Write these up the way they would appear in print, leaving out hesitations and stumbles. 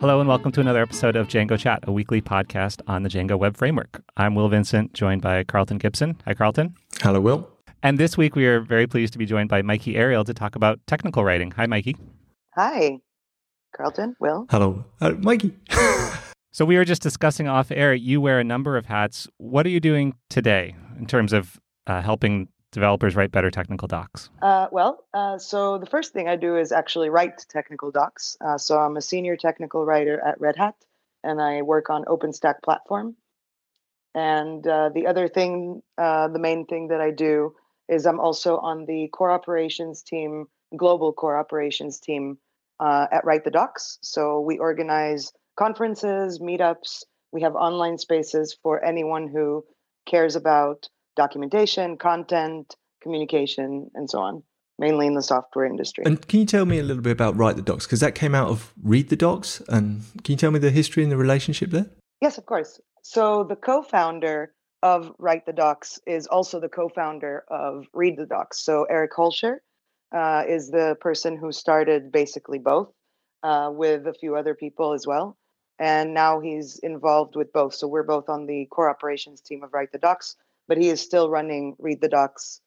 Hello and welcome to another episode of Django Chat, a weekly podcast on the Django Web Framework. I'm Will Vincent, joined by Carlton Gibson. Hi, Carlton. Hello, Will. And this week we are very pleased to be joined by Mikey Ariel to talk about technical writing. Hi, Mikey. Hi, Carlton, Will. Hello, Mikey. So we were just discussing off air. You wear a number of hats. What are you doing today in terms of helping developers write better technical docs? So the first thing I do is actually write technical docs. So I'm a senior technical writer at Red Hat, and I work on OpenStack platform. And the other thing, the main thing that I do is I'm also on the core operations team, global core operations team at Write the Docs. So we organize conferences, meetups. We have online spaces for anyone who cares about documentation, content, communication, and so on, mainly in the software industry. And can you tell me a little bit about Write the Docs? Because that came out of Read the Docs. And can you tell me the history and the relationship there? Yes, of course. So the co-founder of Write the Docs is also the co-founder of Read the Docs. So Eric Holscher is the person who started basically both with a few other people as well. And now he's involved with both. So we're both on the core operations team of Write the Docs, but he is still running Read the Docs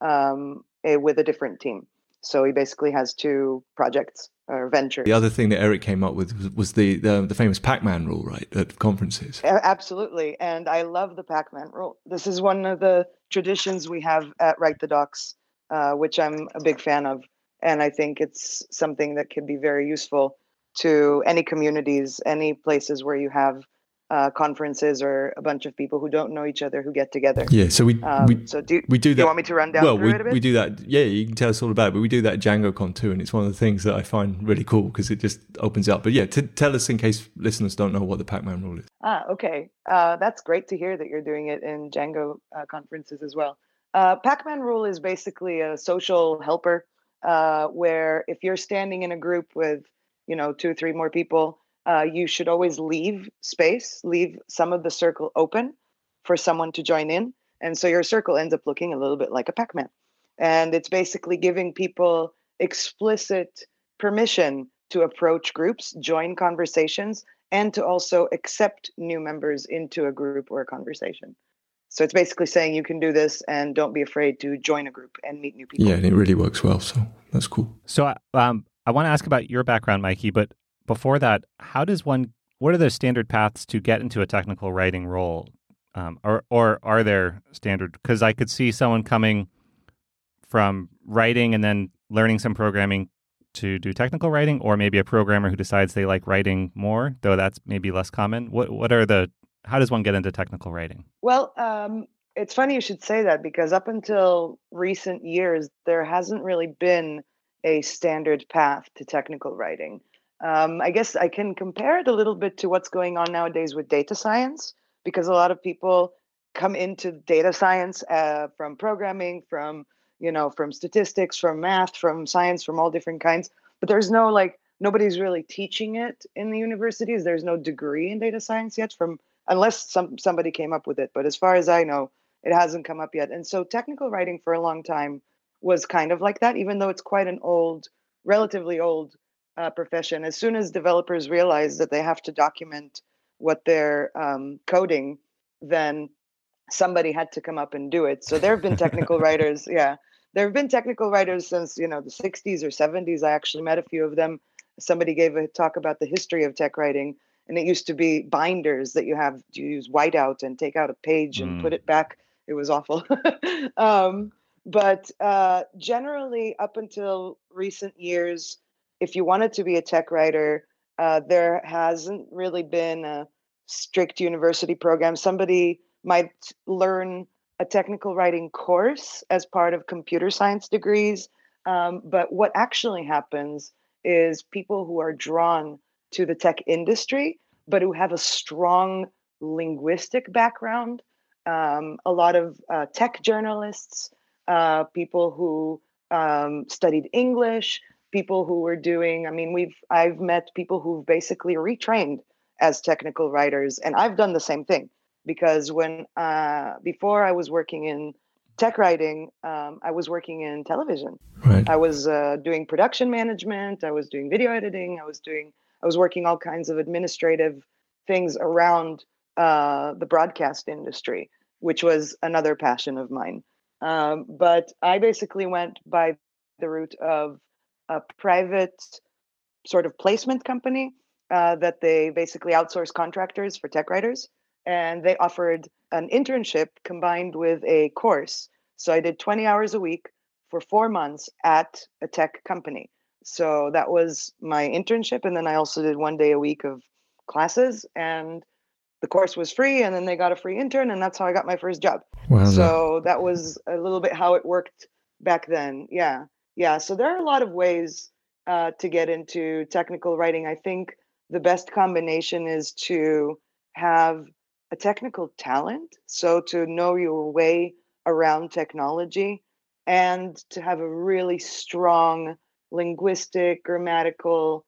with a different team. So he basically has two projects or ventures. The other thing that Eric came up with was the famous Pac-Man rule, right, at conferences. Absolutely. And I love the Pac-Man rule. This is one of the traditions we have at Write the Docs, which I'm a big fan of. And I think it's something that can be very useful to any communities, any places where you have conferences or a bunch of people who don't know each other who get together. Yeah, so we do that. Do you want me to run down through it a bit? We do that. Yeah, you can tell us all about it, but we do that at DjangoCon too, and it's one of the things that I find really cool because it just opens up. But yeah, tell us in case listeners don't know what the Pac-Man rule is. Okay. That's great to hear that you're doing it in Django conferences as well. Pac-Man rule is basically a social helper where if you're standing in a group with, 2 or 3 more people, you should always leave some of the circle open for someone to join in. And so your circle ends up looking a little bit like a Pac-Man. And it's basically giving people explicit permission to approach groups, join conversations, and to also accept new members into a group or a conversation. So it's basically saying you can do this and don't be afraid to join a group and meet new people. Yeah, and it really works well. So that's cool. So I want to ask about your background, Mikey, but before that, what are the standard paths to get into a technical writing role? Or are there standard? Because I could see someone coming from writing and then learning some programming to do technical writing, or maybe a programmer who decides they like writing more, though that's maybe less common. How does one get into technical writing? Well, it's funny you should say that because up until recent years, there hasn't really been a standard path to technical writing. I guess I can compare it a little bit to what's going on nowadays with data science, because a lot of people come into data science from programming, from statistics, from math, from science, from all different kinds. But there's nobody's really teaching it in the universities. There's no degree in data science yet, unless somebody came up with it. But as far as I know, it hasn't come up yet. And so technical writing for a long time was kind of like that, even though it's quite an relatively old profession. As soon as developers realize that they have to document what they're coding, then somebody had to come up and do it. So there have been technical writers. Yeah, there have been technical writers since the 60s or 70s. I actually met a few of them. Somebody gave a talk about the history of tech writing, and it used to be binders that you use whiteout and take out a page and put it back. It was awful. But generally, up until recent years, if you wanted to be a tech writer, there hasn't really been a strict university program. Somebody might learn a technical writing course as part of computer science degrees. But what actually happens is people who are drawn to the tech industry, but who have a strong linguistic background, a lot of tech journalists, people who studied English, people who were doing, I've met people who've basically retrained as technical writers, and I've done the same thing because before I was working in tech writing, I was working in television. Right. I was doing production management. I was doing video editing. I was working all kinds of administrative things around the broadcast industry, which was another passion of mine. But I basically went by the route of a private sort of placement company that they basically outsource contractors for tech writers. And they offered an internship combined with a course. So I did 20 hours a week for 4 months at a tech company. So that was my internship. And then I also did 1 day a week of classes. And the course was free. And then they got a free intern. And that's how I got my first job. Wow. So that was a little bit how it worked back then. Yeah. Yeah. So there are a lot of ways to get into technical writing. I think the best combination is to have a technical talent, so to know your way around technology, and to have a really strong linguistic, grammatical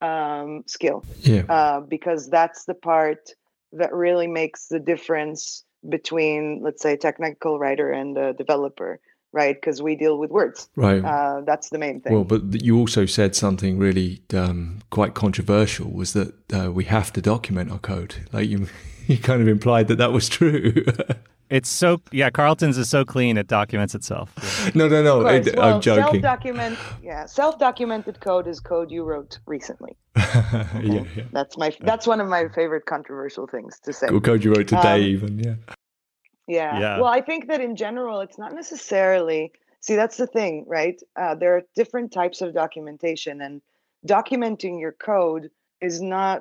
skill, Yeah. because that's the part that really makes the difference between, let's say, a technical writer and a developer, right? Because we deal with words. Right. That's the main thing. Well, but you also said something really quite controversial, was that we have to document our code. Like you kind of implied that was true. It's so, yeah, Carlton's is so clean, it documents itself. No. I'm joking. Self-documented code is code you wrote recently. Okay? Yeah. That's one of my favorite controversial things to say. Or code you wrote today, even, yeah. Yeah. Well, I think that in general, it's not necessarily. See, that's the thing, right? There are different types of documentation, and documenting your code is not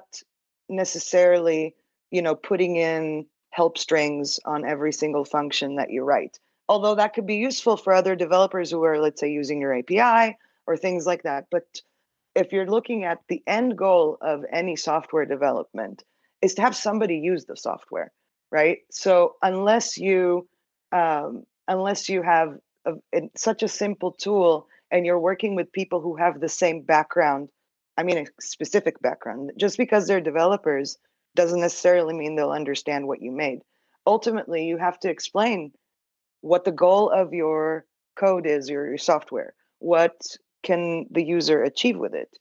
necessarily, putting in help strings on every single function that you write. Although that could be useful for other developers who are, let's say, using your API or things like that. But if you're looking at the end goal of any software development is to have somebody use the software, right? So unless you have such a simple tool and you're working with people who have the same background, I mean, a specific background, just because they're developers doesn't necessarily mean they'll understand what you made. Ultimately, you have to explain what the goal of your code is, your software. What can the user achieve with it?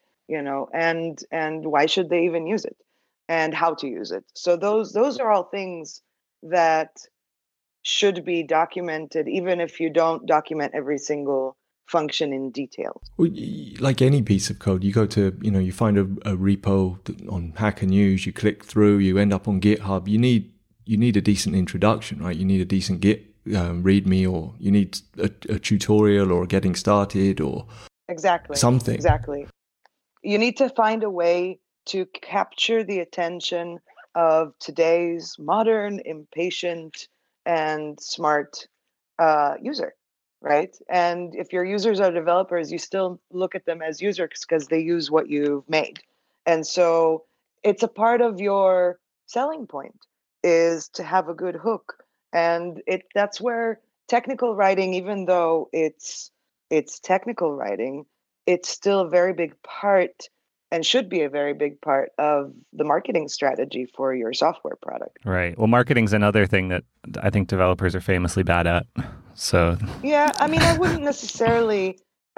And why should they even use it? And how to use it. So those are all things that should be documented, even if you don't document every single function in detail. Well, like any piece of code, you go to, you find a repo on Hacker News, you click through, you end up on GitHub. You need a decent introduction, right? You need a decent Git README, or you need a tutorial or getting started or something. Exactly. You need to find a way to capture the attention of today's modern, impatient, and smart user, right? And if your users are developers, you still look at them as users because they use what you've made. And so it's a part of your selling point is to have a good hook. And that's where technical writing, even though it's technical writing, it's still a very big part and should be a very big part of the marketing strategy for your software product. Right. Well, marketing's another thing that I think developers are famously bad at. So yeah, I mean, I wouldn't necessarily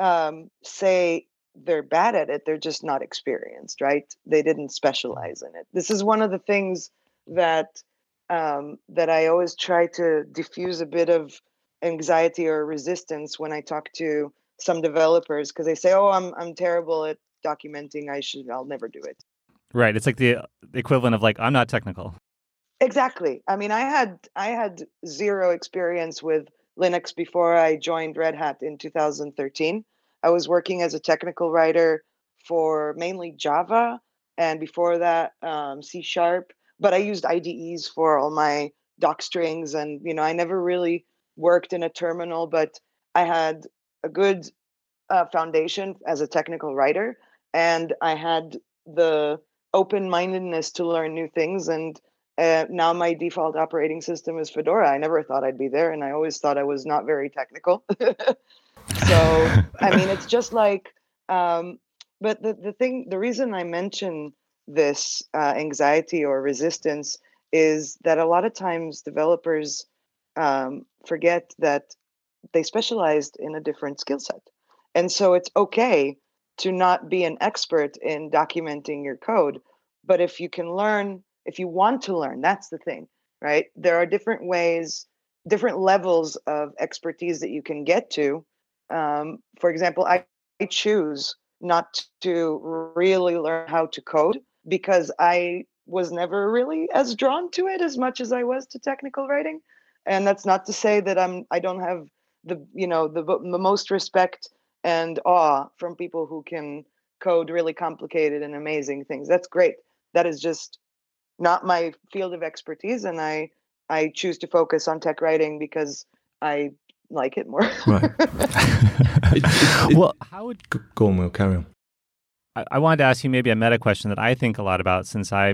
say they're bad at it. They're just not experienced, right? They didn't specialize in it. This is one of the things that I always try to diffuse a bit of anxiety or resistance when I talk to some developers, because they say, "Oh, I'm terrible at documenting. I'll never do it." Right. It's like the equivalent of like, I'm not technical. Exactly. I mean, I had zero experience with Linux before I joined Red Hat in 2013. I was working as a technical writer for mainly Java, and before that, C#. But I used IDEs for all my doc strings, and I never really worked in a terminal, but I had a good foundation as a technical writer, and I had the open-mindedness to learn new things. And now my default operating system is Fedora. I never thought I'd be there, and I always thought I was not very technical. So, I mean, it's just like, but the reason I mention this anxiety or resistance is that a lot of times developers forget that they specialized in a different skill set. And so it's okay to not be an expert in documenting your code. But if you can learn, if you want to learn, that's the thing, right? There are different ways, different levels of expertise that you can get to. For example, I choose not to really learn how to code because I was never really as drawn to it as much as I was to technical writing. And that's not to say that I don't have the most respect and awe from people who can code really complicated and amazing things. That's great. That is just not my field of expertise, and I choose to focus on tech writing because I like it more. Right. Well, how would Go on, Will, carry on. I wanted to ask you maybe a meta question that I think a lot about since I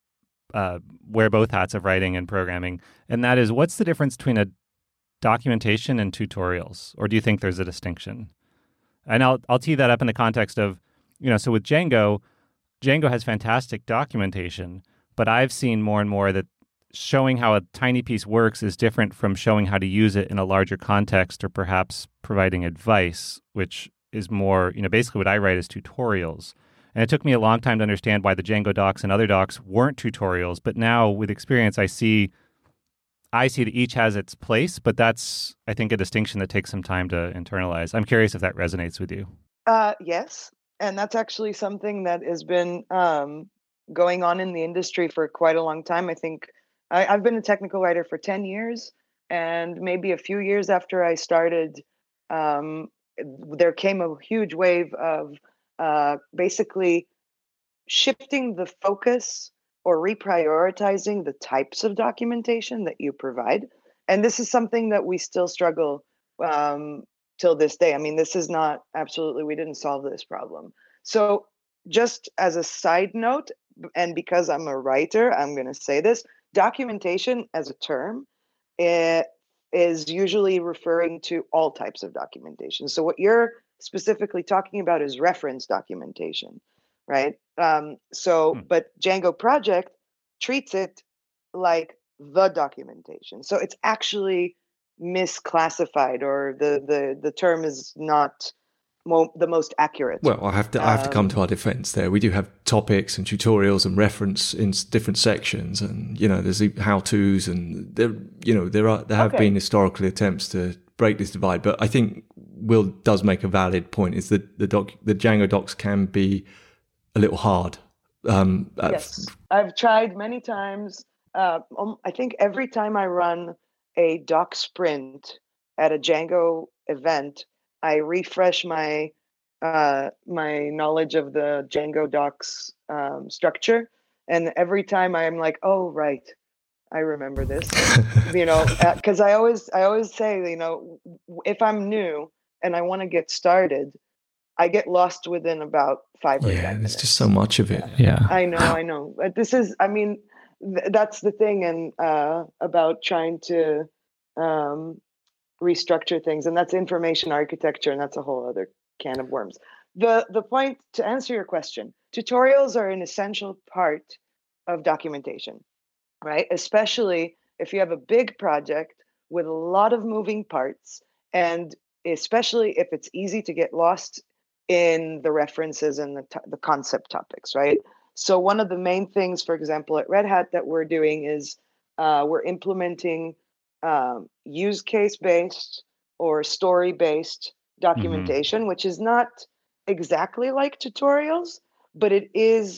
wear both hats of writing and programming, and that is, what's the difference between a documentation and tutorials, or do you think there's a distinction? And I'll tee that up in the context of, so with Django has fantastic documentation, but I've seen more and more that showing how a tiny piece works is different from showing how to use it in a larger context, or perhaps providing advice, which is more, basically what I write is tutorials. And it took me a long time to understand why the Django docs and other docs weren't tutorials. But now with experience, I see that each has its place, but that's, I think, a distinction that takes some time to internalize. I'm curious if that resonates with you. Yes. And that's actually something that has been going on in the industry for quite a long time. I think I've been a technical writer for 10 years, and maybe a few years after I started, there came a huge wave of basically shifting the focus or reprioritizing the types of documentation that you provide. And this is something that we still struggle till this day. I mean, this is not absolutely, we didn't solve this problem. So just as a side note, and because I'm a writer, I'm going to say this, documentation as a term, it is usually referring to all types of documentation. So what you're specifically talking about is reference documentation, right? But Django Project treats it like the documentation. So it's actually misclassified, or the term is not the most accurate. Well, I have to come to our defense there. We do have topics and tutorials and reference in different sections, and there's how-tos, and there have been historical attempts to break this divide. But I think Will does make a valid point: is that the Django docs can be a little hard. Yes, I've tried many times. I think every time I run a doc sprint at a Django event, I refresh my my knowledge of the Django docs structure, and every time I'm like, oh right, I remember this, because I always say, if I'm new and I want to get started, I get lost within about 5 or 10 minutes. There's just so much of it. Yeah, I know. But this is, I mean, that's the thing, and about trying to restructure things, and that's information architecture, and that's a whole other can of worms. The point, to answer your question, tutorials are an essential part of documentation, right? Especially if you have a big project with a lot of moving parts, and especially if it's easy to get lost in the references and the concept topics, right? So one of the main things, for example, at Red Hat that we're doing is we're implementing use case based or story based documentation, which is not exactly like tutorials, but it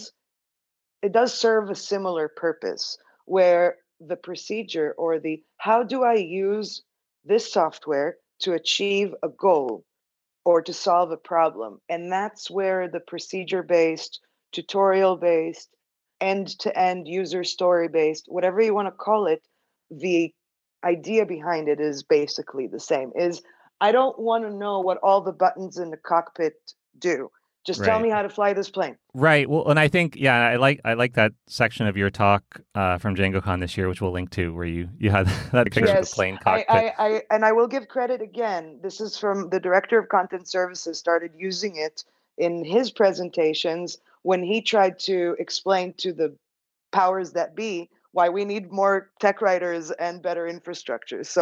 does serve a similar purpose, where the procedure, or the how do I use this software to achieve a goal or to solve a problem. And that's where the procedure based, tutorial based, end to end user story based, whatever you want to call it, the idea behind it is basically the same. Is I don't want to know what all the buttons in the cockpit do. Just tell me how to fly this plane. Right. Well, and I think, I like that section of your talk from DjangoCon this year, which we'll link to, where you had that picture of the plane cockpit. I will give credit again. This is from the director of content services, started using it in his presentations when he tried to explain to the powers that be why we need more tech writers and better infrastructure. So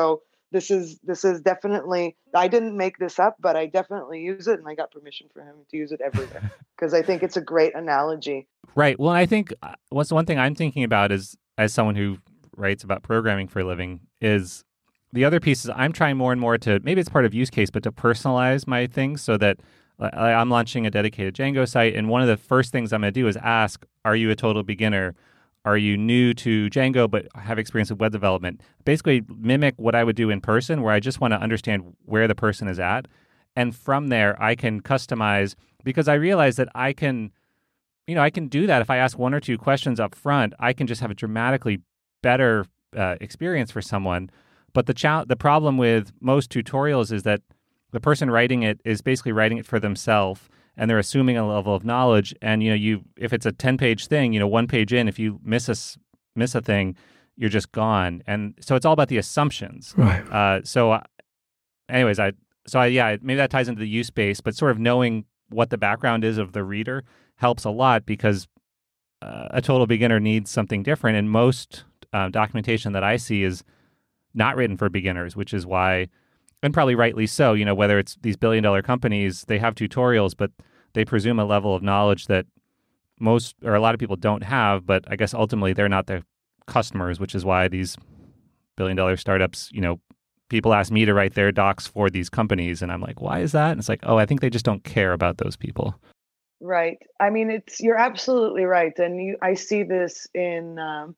this is definitely, I didn't make this up, but I definitely use it, and I got permission from him to use it everywhere because I think it's a great analogy. Right. Well, and I think what's one thing I'm thinking about is, as someone who writes about programming for a living, is the other piece is I'm trying more and more to, maybe it's part of use case, but to personalize my things so that I'm launching a dedicated Django site. And one of the first things I'm going to do is ask, are you a total beginner? Are you new to Django but have experience with web development? Basically mimic what I would do in person, where I just want to understand where the person is at. And from there, I can customize, because I realize that I can do that. If I ask one or two questions up front, I can just have a dramatically better experience for someone. But the problem with most tutorials is that the person writing it is basically writing it for themselves, and they're assuming a level of knowledge. And if it's a 10-page thing, one page in, if you miss a thing, you're just gone. And so it's all about the assumptions. Right. Anyways, maybe that ties into the use base, but sort of knowing what the background is of the reader helps a lot, because a total beginner needs something different. And most documentation that I see is not written for beginners, which is why, and probably rightly so, whether it's these billion-dollar companies, they have tutorials, but they presume a level of knowledge that most or a lot of people don't have. But I guess ultimately they're not the customers, which is why these billion-dollar startups, people ask me to write their docs for these companies, and I'm like, why is that? And it's like, oh, I think they just don't care about those people. Right. I mean, you're absolutely right, and I see this in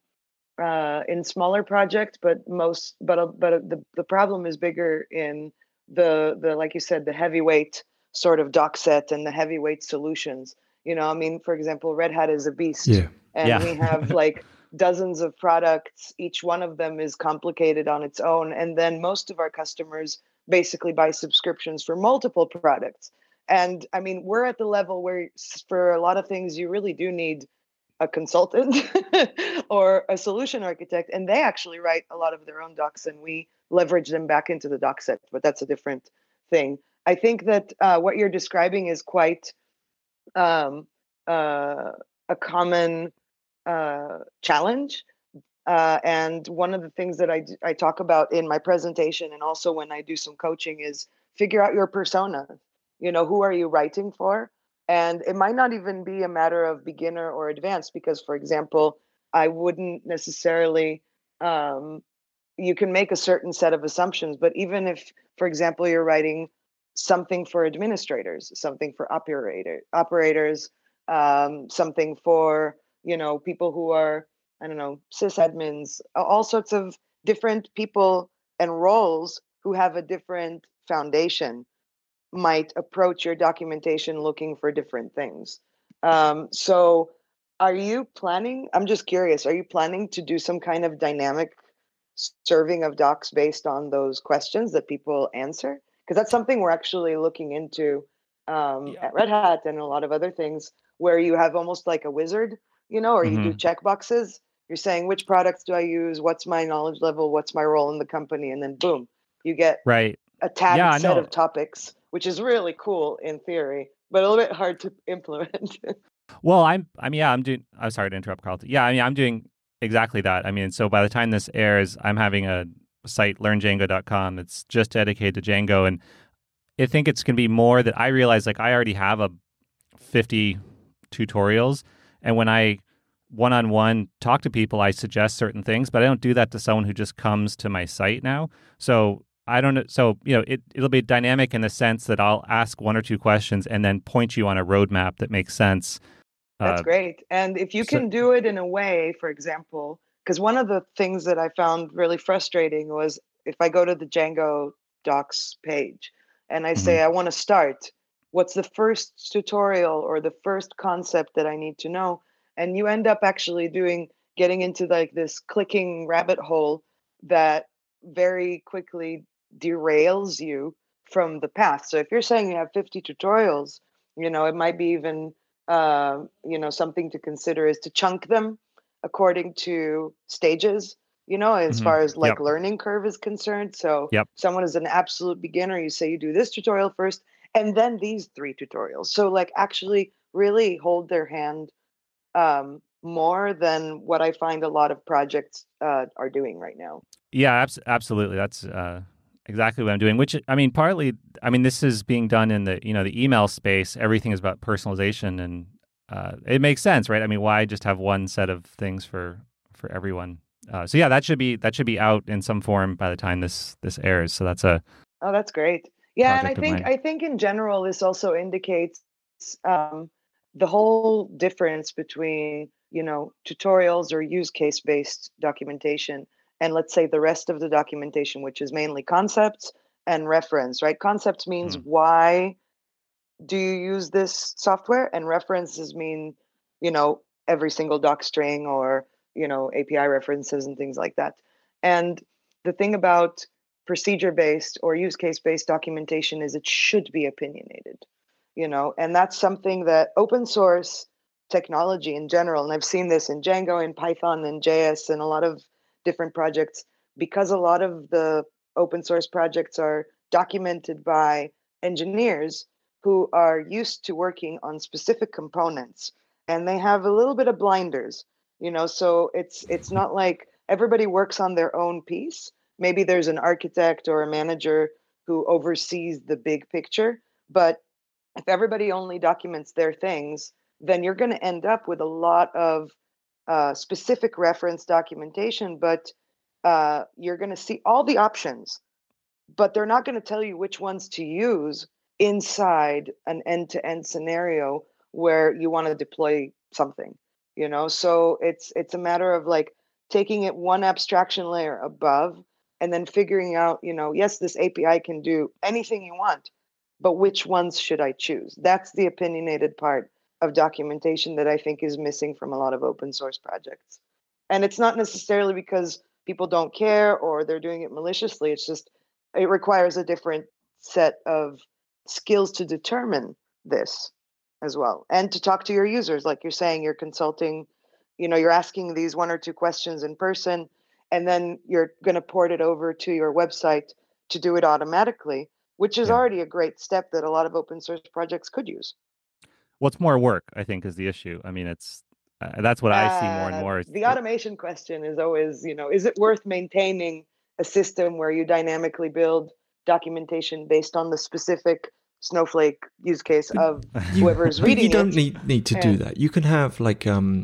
smaller projects, but the problem is bigger in the like you said, the heavyweight sort of doc set and the heavyweight solutions. I mean, for example, Red Hat is a beast, and we have like dozens of products. Each one of them is complicated on its own, and then most of our customers basically buy subscriptions for multiple products. And I mean, we're at the level where for a lot of things you really do need a consultant or a solution architect, and they actually write a lot of their own docs, and we leverage them back into the doc set, but that's a different thing. I think that what you're describing is quite a common challenge. And one of the things that I talk about in my presentation, and also when I do some coaching, is figure out your persona. Who are you writing for? And it might not even be a matter of beginner or advanced, because, for example, I wouldn't necessarily, you can make a certain set of assumptions, but even if, for example, you're writing something for administrators, something for operators, something for, people who are, I don't know, sysadmins, all sorts of different people and roles who have a different foundation might approach your documentation looking for different things. So are you planning, I'm just curious, are you planning to do some kind of dynamic serving of docs based on those questions that people answer? Because that's something we're actually looking into at Red Hat and a lot of other things, where you have almost like a wizard, or you do checkboxes. You're saying, which products do I use? What's my knowledge level? What's my role in the company? And then boom, you get a tagged set of topics, which is really cool in theory, but a little bit hard to implement. Well, I'm sorry to interrupt, Carl. Yeah, I mean, I'm doing exactly that. I mean, so by the time this airs, I'm having a site, learndjango.com, that's just dedicated to Django. And I think it's going to be more that I realize, like, I already have 50 tutorials. And when I one-on-one talk to people, I suggest certain things, but I don't do that to someone who just comes to my site now. So I don't know. So, it'll be dynamic in the sense that I'll ask one or two questions and then point you on a roadmap that makes sense. That's great. And if you can do it in a way, for example, because one of the things that I found really frustrating was if I go to the Django docs page and I say, I want to start, what's the first tutorial or the first concept that I need to know? And you end up actually getting into like this clicking rabbit hole that very quickly derails you from the path. So if you're saying you have 50 tutorials, it might be even something to consider is to chunk them according to stages, as far as like learning curve is concerned. So someone is an absolute beginner, you say you do this tutorial first and then these 3 tutorials. So like actually really hold their hand more than what I find a lot of projects are doing right now. Yeah, absolutely. That's exactly what I'm doing, which, I mean, partly, I mean, this is being done in the, the email space. Everything is about personalization, and it makes sense, right? I mean, why just have one set of things for everyone? So yeah, that should be out in some form by the time this airs. So that's a Oh, that's great. Yeah, and project of mine. I think in general this also indicates the whole difference between tutorials or use case based documentation and, let's say, the rest of the documentation, which is mainly concepts and reference. Right? Concepts means why do you use this software, and references mean every single doc string or API references and things like that. And the thing about procedure based or use case based documentation is it should be opinionated, and that's something that open source technology in general, and I've seen this in Django and Python and JS and a lot of different projects, because a lot of the open source projects are documented by engineers who are used to working on specific components, and they have a little bit of blinders, so it's not like everybody works on their own piece. Maybe there's an architect or a manager who oversees the big picture, but if everybody only documents their things, then you're going to end up with a lot of specific reference documentation, but you're going to see all the options, but they're not going to tell you which ones to use inside an end-to-end scenario where you want to deploy something, so it's a matter of like taking it one abstraction layer above and then figuring out, yes, this API can do anything you want, but which ones should I choose? That's the opinionated part of documentation that I think is missing from a lot of open source projects. And it's not necessarily because people don't care or they're doing it maliciously. It's just it requires a different set of skills to determine this as well, and to talk to your users. Like you're saying, you're consulting, you're asking these one or two questions in person, and then you're going to port it over to your website to do it automatically, which is already a great step that a lot of open source projects could use. What's more work, I think, is the issue. I mean, it's that's what I see more and more. The automation question is always, is it worth maintaining a system where you dynamically build documentation based on the specific Snowflake use case of whoever's reading it? You don't need to do that. You can have like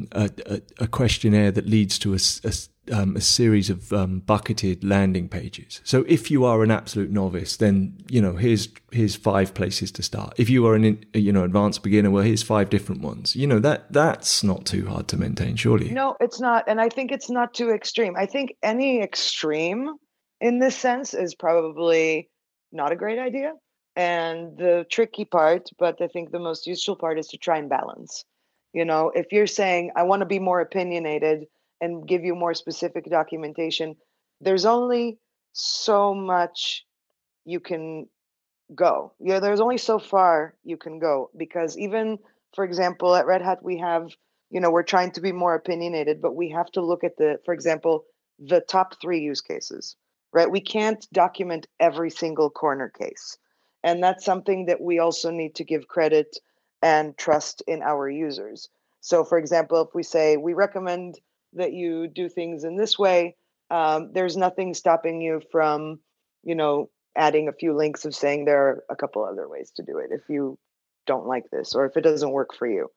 a questionnaire that leads to a series of bucketed landing pages. So if you are an absolute novice, then here's 5 places to start. If you are an advanced beginner, well, here's 5 different ones. That's not too hard to maintain, surely. No, it's not, and I think it's not too extreme. I think any extreme in this sense is probably not a great idea. And the tricky part, but I think the most useful part, is to try and balance. If you're saying, I want to be more opinionated and give you more specific documentation, there's only so much you can go. There's only so far you can go, because even, for example, at Red Hat, we have, we're trying to be more opinionated, but we have to look at for example, the top 3 use cases, right? We can't document every single corner case. And that's something that we also need to give credit and trust in our users. So, for example, if we say we recommend that you do things in this way, there's nothing stopping you from, adding a few links of saying there are a couple other ways to do it if you don't like this or if it doesn't work for you.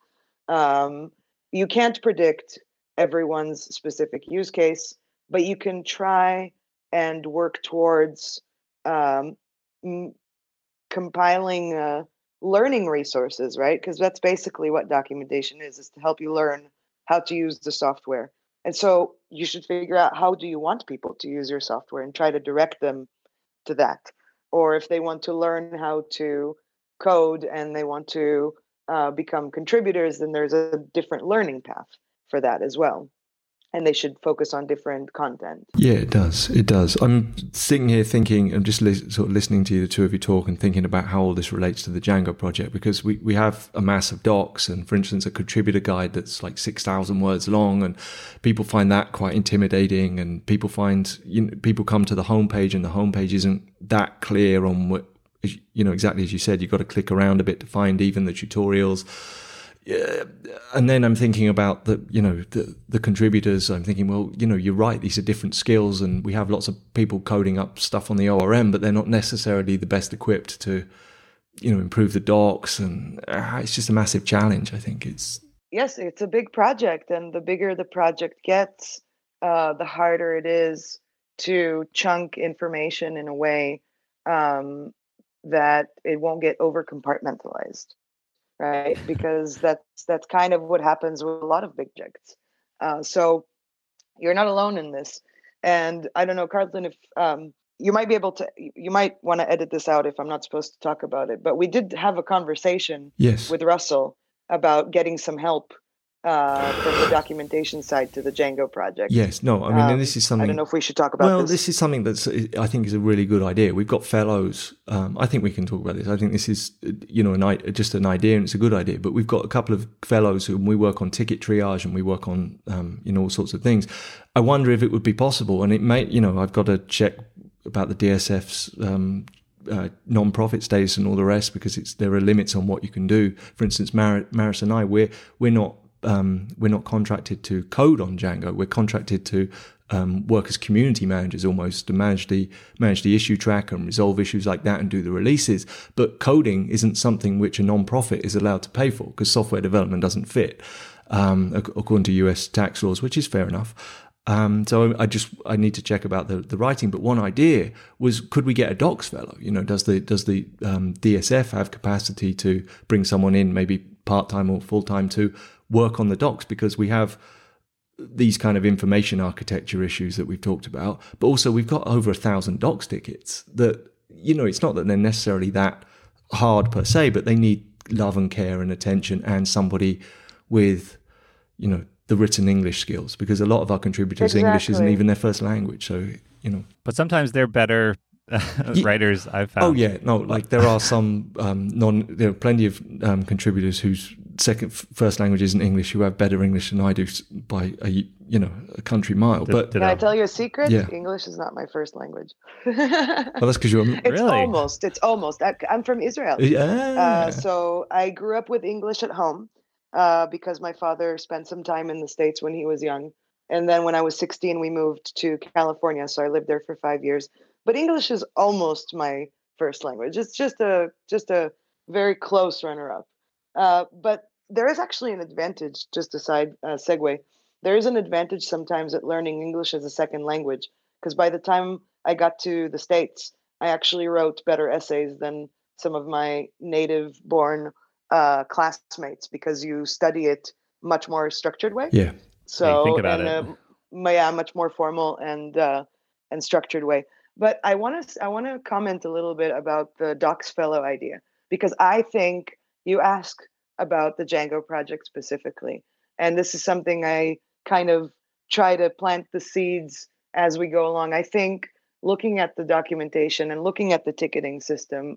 You can't predict everyone's specific use case, but you can try and work towards compiling learning resources, right? Because that's basically what documentation is to help you learn how to use the software. And so you should figure out, how do you want people to use your software, and try to direct them to that. Or if they want to learn how to code and they want to become contributors, then there's a different learning path for that as well. And they should focus on different content. Yeah, it does. It does. I'm sitting here thinking, I'm just sort of listening to the two of you talk and thinking about how all this relates to the Django project, because we have a mass of docs and, for instance, a contributor guide that's like 6,000 words long, and people find that quite intimidating, and people find, people come to the homepage and the homepage isn't that clear on what, exactly as you said, you've got to click around a bit to find even the tutorials. and then I'm thinking about the contributors. I'm thinking, well, you're right. These are different skills, and we have lots of people coding up stuff on the ORM, but they're not necessarily the best equipped to, improve the docs, and it's just a massive challenge. I think Yes, it's a big project, and the bigger the project gets, the harder it is to chunk information in a way that it won't get over compartmentalized, right? Because that's kind of what happens with a lot of big projects. So you're not alone in this. And I don't know, Carlton, if you might be able to, you might want to edit this out if I'm not supposed to talk about it, but we did have a conversation with Russell about getting some help from the documentation side to the Django project. Yes, no, I mean, and this is something. I don't know if we should talk about this. Well, this is something that's I think is a really good idea. We've got fellows. I think we can talk about this. I think this is just an idea, and it's a good idea. But we've got a couple of fellows who we work on ticket triage, and we work on all sorts of things. I wonder if it would be possible, and it may. I've got to check about the DSF's non-profit status and all the rest, because there are limits on what you can do. For instance, Maris and I, we're not contracted to code on Django. We're contracted to work as community managers almost, to manage the issue track and resolve issues like that and do the releases. But coding isn't something which a non-profit is allowed to pay for, because software development doesn't fit according to US tax laws, which is fair enough. So I need to check about the writing. But one idea was, could we get a docs fellow? Does the DSF have capacity to bring someone in, maybe part-time or full-time, to work on the docs? Because we have these kind of information architecture issues that we've talked about, but also we've got over 1,000 docs tickets that, it's not that they're necessarily that hard per se, but they need love and care and attention, and somebody with, the written English skills, because a lot of our contributors' English isn't even their first language. So, But sometimes they're better writers, I've found. Oh, yeah. No, like there are some there are plenty of contributors whose first language isn't English, who have better English than I do by a country mile. But can I tell you a secret? Yeah. English is not my first language. Well, that's because you're It's almost. I'm from Israel. Yeah. So I grew up with English at home because my father spent some time in the States when he was young. And then when I was 16, we moved to California. So I lived there for 5 years. But English is almost my first language. It's just a very close runner-up. But there is actually an advantage, just a side segue. There is an advantage sometimes at learning English as a second language, because by the time I got to the States, I actually wrote better essays than some of my native-born classmates, because you study it much more structured way. Yeah. So think about a much more formal and structured way. But I want to comment a little bit about the Docs Fellow idea, because I think you ask about the Django project specifically, and this is something I kind of try to plant the seeds as we go along. I think looking at the documentation and looking at the ticketing system,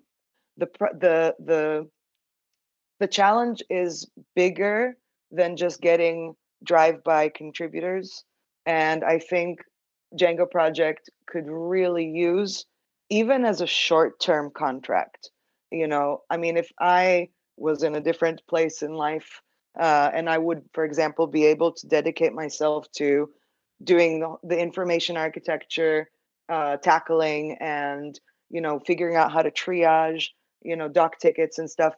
the challenge is bigger than just getting drive-by contributors, and I think Django project could really use, even as a short-term contract. I mean, if I was in a different place in life, and I would, for example, be able to dedicate myself to doing the information architecture, tackling, and figuring out how to triage, doc tickets and stuff.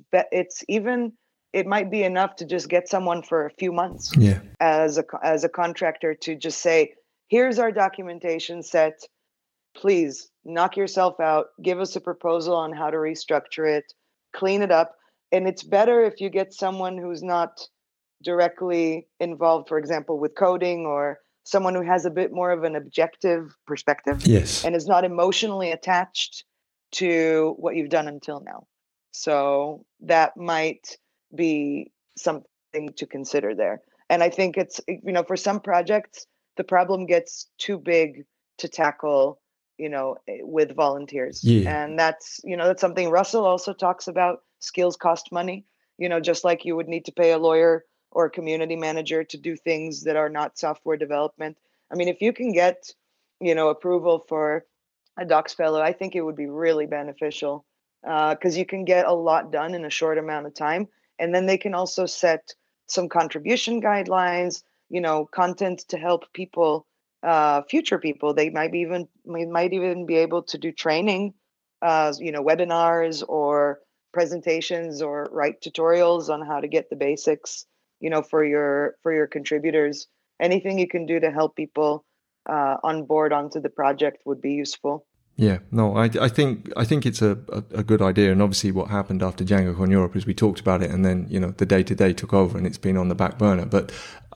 It might be enough to just get someone for a few months, as a contractor, to just say, here's our documentation set. Please knock yourself out. Give us a proposal on how to restructure it, clean it up. And it's better if you get someone who's not directly involved, for example, with coding, or someone who has a bit more of an objective perspective. Yes. And is not emotionally attached to what you've done until now. So that might be something to consider there. And I think it's, for some projects, the problem gets too big to tackle, with volunteers. Yeah. And that's something Russell also talks about. Skills cost money, just like you would need to pay a lawyer or a community manager to do things that are not software development. I mean, if you can get, approval for a Docs Fellow, I think it would be really beneficial, because you can get a lot done in a short amount of time. And then they can also set some contribution guidelines, content to help people, future people. They might even be able to do training, webinars or presentations, or write tutorials on how to get the basics, for your contributors. Anything you can do to help people on board onto the project would be useful. Yeah, no, I think it's a good idea. And obviously what happened after DjangoCon Europe is we talked about it, and then, the day-to-day took over and it's been on the back burner. But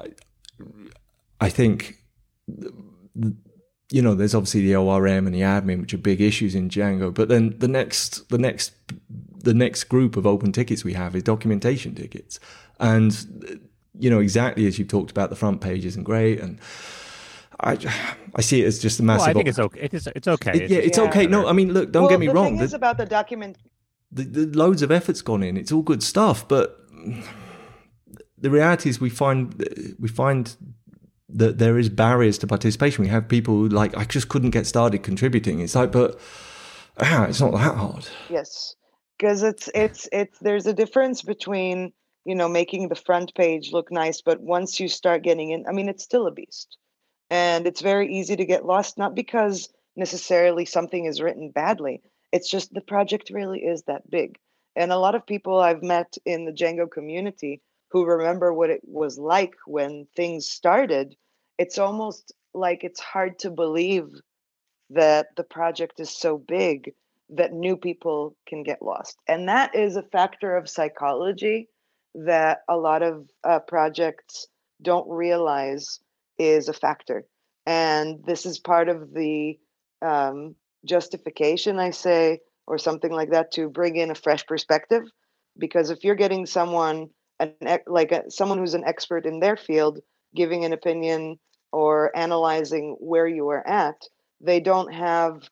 I think, there's obviously the ORM and the admin, which are big issues in Django. But then the next group of open tickets we have is documentation tickets. And, exactly as you talked about, the front page isn't great. And I see it as just a massive. Well, I think it's okay. It's okay. It's okay. No, I mean, look, don't get me wrong. The thing is about the document. The loads of effort's gone in. It's all good stuff, but the reality is we find that there is barriers to participation. We have people who, like, I just couldn't get started contributing. It's like, but it's not that hard. Yes, because it's there's a difference between making the front page look nice, but once you start getting in, I mean, it's still a beast. And it's very easy to get lost, not because necessarily something is written badly. It's just the project really is that big. And a lot of people I've met in the Django community who remember what it was like when things started, it's almost like it's hard to believe that the project is so big that new people can get lost. And that is a factor of psychology that a lot of projects don't realize is a factor. And this is part of the justification, I say, or something like that, to bring in a fresh perspective. Because if you're getting someone who's an expert in their field giving an opinion or analyzing where you are at, they don't have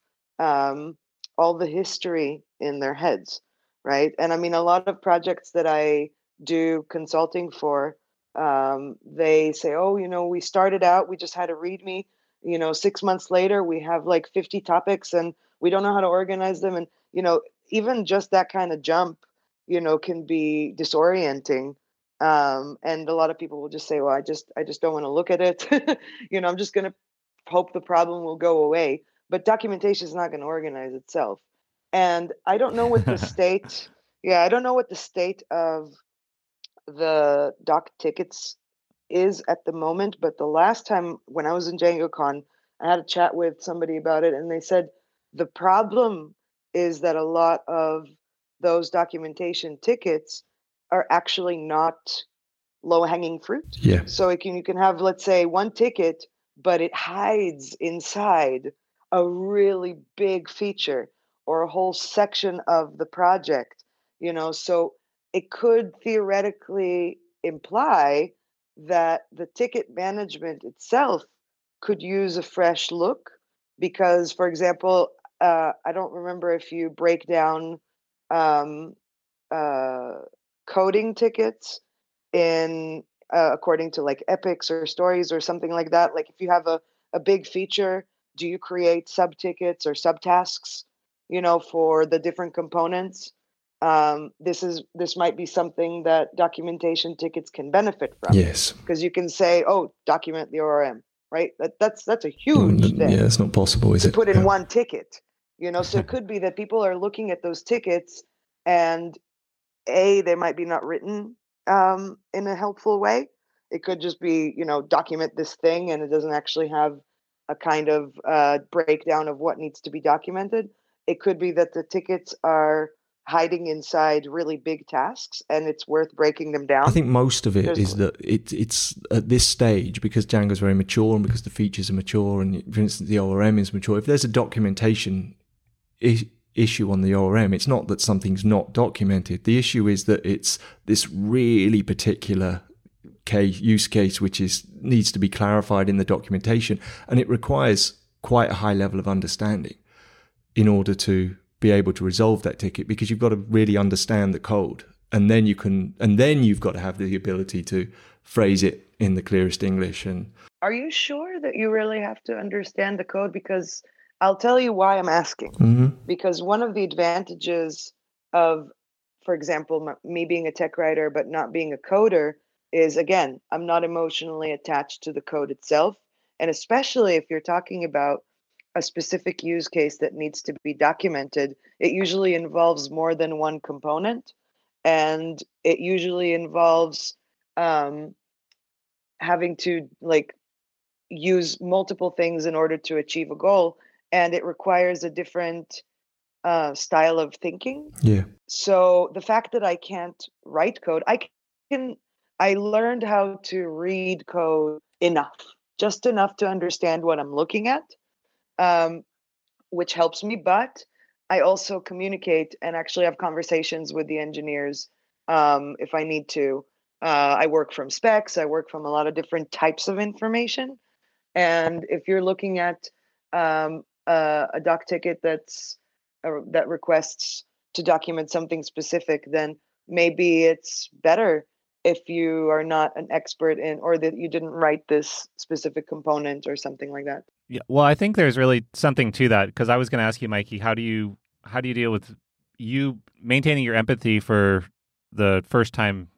all the history in their heads, right? And I mean, a lot of projects that I do consulting for, they say, oh, we started out, we just had a README, 6 months later, we have like 50 topics and we don't know how to organize them. And, even just that kind of jump, can be disorienting. And a lot of people will just say, well, I just don't want to look at it. I'm just going to hope the problem will go away. But documentation is not going to organize itself. And I don't know what the state, I don't know what the state of the doc tickets is at the moment, but the last time when I was in DjangoCon, I had a chat with somebody about it, and they said the problem is that a lot of those documentation tickets are actually not low-hanging fruit. Yeah. So you can have, let's say, one ticket, but it hides inside a really big feature or a whole section of the project, so it could theoretically imply that the ticket management itself could use a fresh look. Because, for example, I don't remember if you break down coding tickets in according to like epics or stories or something like that. Like if you have a big feature, do you create sub tickets or subtasks, for the different components? This might be something that documentation tickets can benefit from. Yes, because you can say, oh, document the ORM, right? That's a huge thing. Yeah, it's not possible, is to it? put in one ticket, so it could be that people are looking at those tickets and they might be not written in a helpful way. It could just be, document this thing, and it doesn't actually have a kind of breakdown of what needs to be documented. It could be that the tickets are hiding inside really big tasks, and it's worth breaking them down. I think most of it is that it's at this stage, because Django's very mature and because the features are mature, and for instance the ORM is mature. If there's a documentation issue on the ORM, it's not that something's not documented. The issue is that it's this really particular use case which needs to be clarified in the documentation, and it requires quite a high level of understanding in order to be able to resolve that ticket, because you've got to really understand the code, and then you've got to have the ability to phrase it in the clearest English. And are you sure that you really have to understand the code? Because I'll tell you why I'm asking. Mm-hmm. Because one of the advantages of, for example, me being a tech writer but not being a coder is, again, I'm not emotionally attached to the code itself. And especially if you're talking about a specific use case that needs to be documented, it usually involves more than one component. And it usually involves um, having to like use multiple things in order to achieve a goal. And it requires a different style of thinking. Yeah. So the fact that I can't write code, can I learned how to read code enough, just enough to understand what I'm looking at, um, which helps me. But I also communicate and actually have conversations with the engineers if I need to. I work from specs. I work from a lot of different types of information. And if you're looking at a doc ticket that requests to document something specific, then maybe it's better if you are not an expert in, or that you didn't write this specific component or something like that. Yeah, well, I think there's really something to that, because I was going to ask you, Mikey, how do you deal with you maintaining your empathy for the first time,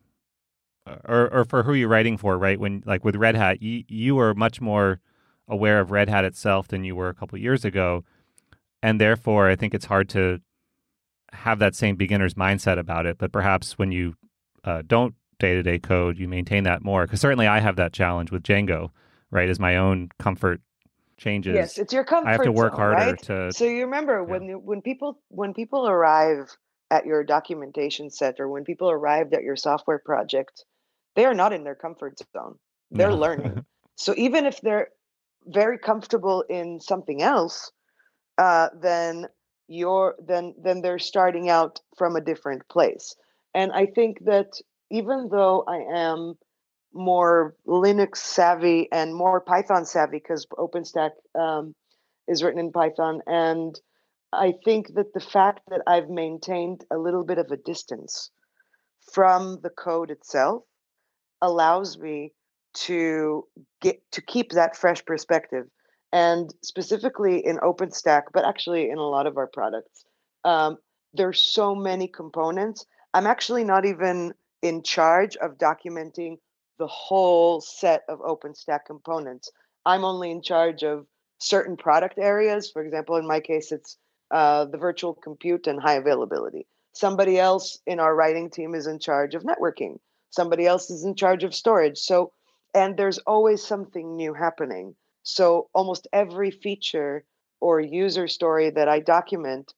or for who you're writing for, right? When, like with Red Hat, you were much more aware of Red Hat itself than you were a couple of years ago, and therefore I think it's hard to have that same beginner's mindset about it. But perhaps when you don't day-to-day code, you maintain that more, because certainly I have that challenge with Django, right? As my own comfort changes, Yes, it's your I have to comfort work zone, harder right? to. So you remember Yeah. when people arrive at your documentation set, or when people arrived at your software project, they are not in their comfort zone. They're No. learning. So even if they're very comfortable in something else, then then they're starting out from a different place. And I think that even though I am more Linux savvy and more Python savvy, because OpenStack is written in Python, and I think that the fact that I've maintained a little bit of a distance from the code itself allows me to keep that fresh perspective. And specifically in OpenStack, but actually in a lot of our products, um, there's so many components. I'm actually not even in charge of documenting the whole set of OpenStack components. I'm only in charge of certain product areas. For example, in my case, it's the virtual compute and high availability. Somebody else in our writing team is in charge of networking. Somebody else is in charge of storage. So, and there's always something new happening. So almost every feature or user story that I document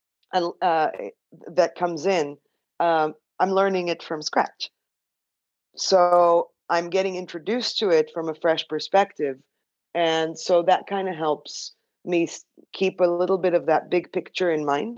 that comes in, I'm learning it from scratch. So I'm getting introduced to it from a fresh perspective. And so that kind of helps me keep a little bit of that big picture in mind,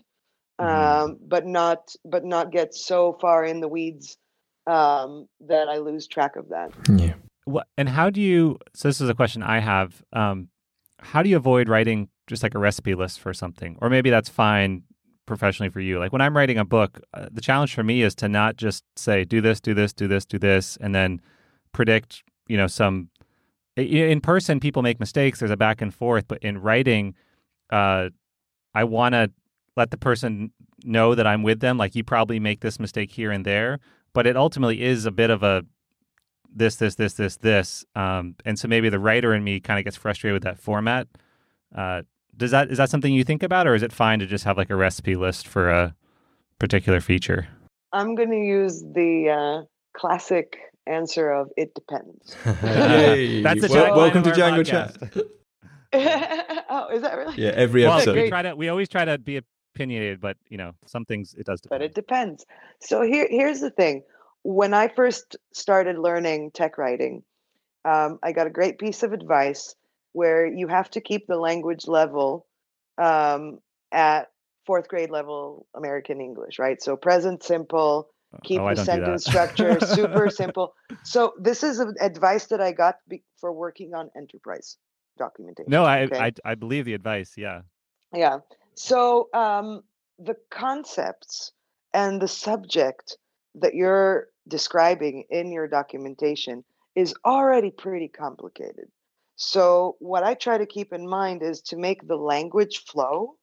but not get so far in the weeds that I lose track of that. Yeah. What, and how do you? So this is a question I have. How do you avoid writing just like a recipe list for something, or maybe that's fine professionally for you? Like when I'm writing a book, the challenge for me is to not just say do this, do this, do this, do this, and then predict. Some in person people make mistakes. There's a back and forth, but in writing, I want to let the person know that I'm with them. Like you probably make this mistake here and there, but it ultimately is a bit of a this. And so maybe the writer in me kind of gets frustrated with that format. Is that something you think about, or is it fine to just have like a recipe list for a particular feature? I'm going to use the classic answer of it depends. Yay. That's the tagline Welcome of to our Django podcast. Chat. Oh, is that really? Yeah, every Well, episode. we always try to be opinionated, but some things it does depend. But it depends. So here's the thing. When I first started learning tech writing, I got a great piece of advice where you have to keep the language level at fourth grade level American English, right? So present simple, keep I the don't do that. sentence structure super simple. So this is advice that I got for working on enterprise documentation. No, okay? I believe the advice. Yeah. Yeah. So the concepts and the subject that you're describing in your documentation is already pretty complicated. So what I try to keep in mind is to make the language flow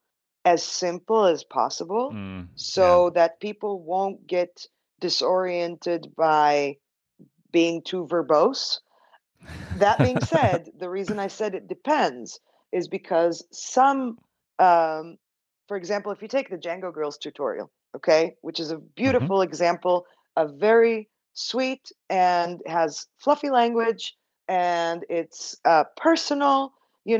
as simple as possible Yeah. so that people won't get disoriented by being too verbose. That being said, the reason I said it depends is because some, um, for example, if you take the Django Girls tutorial, okay, which is a Hmm. beautiful example of very sweet and has fluffy language and it's personal.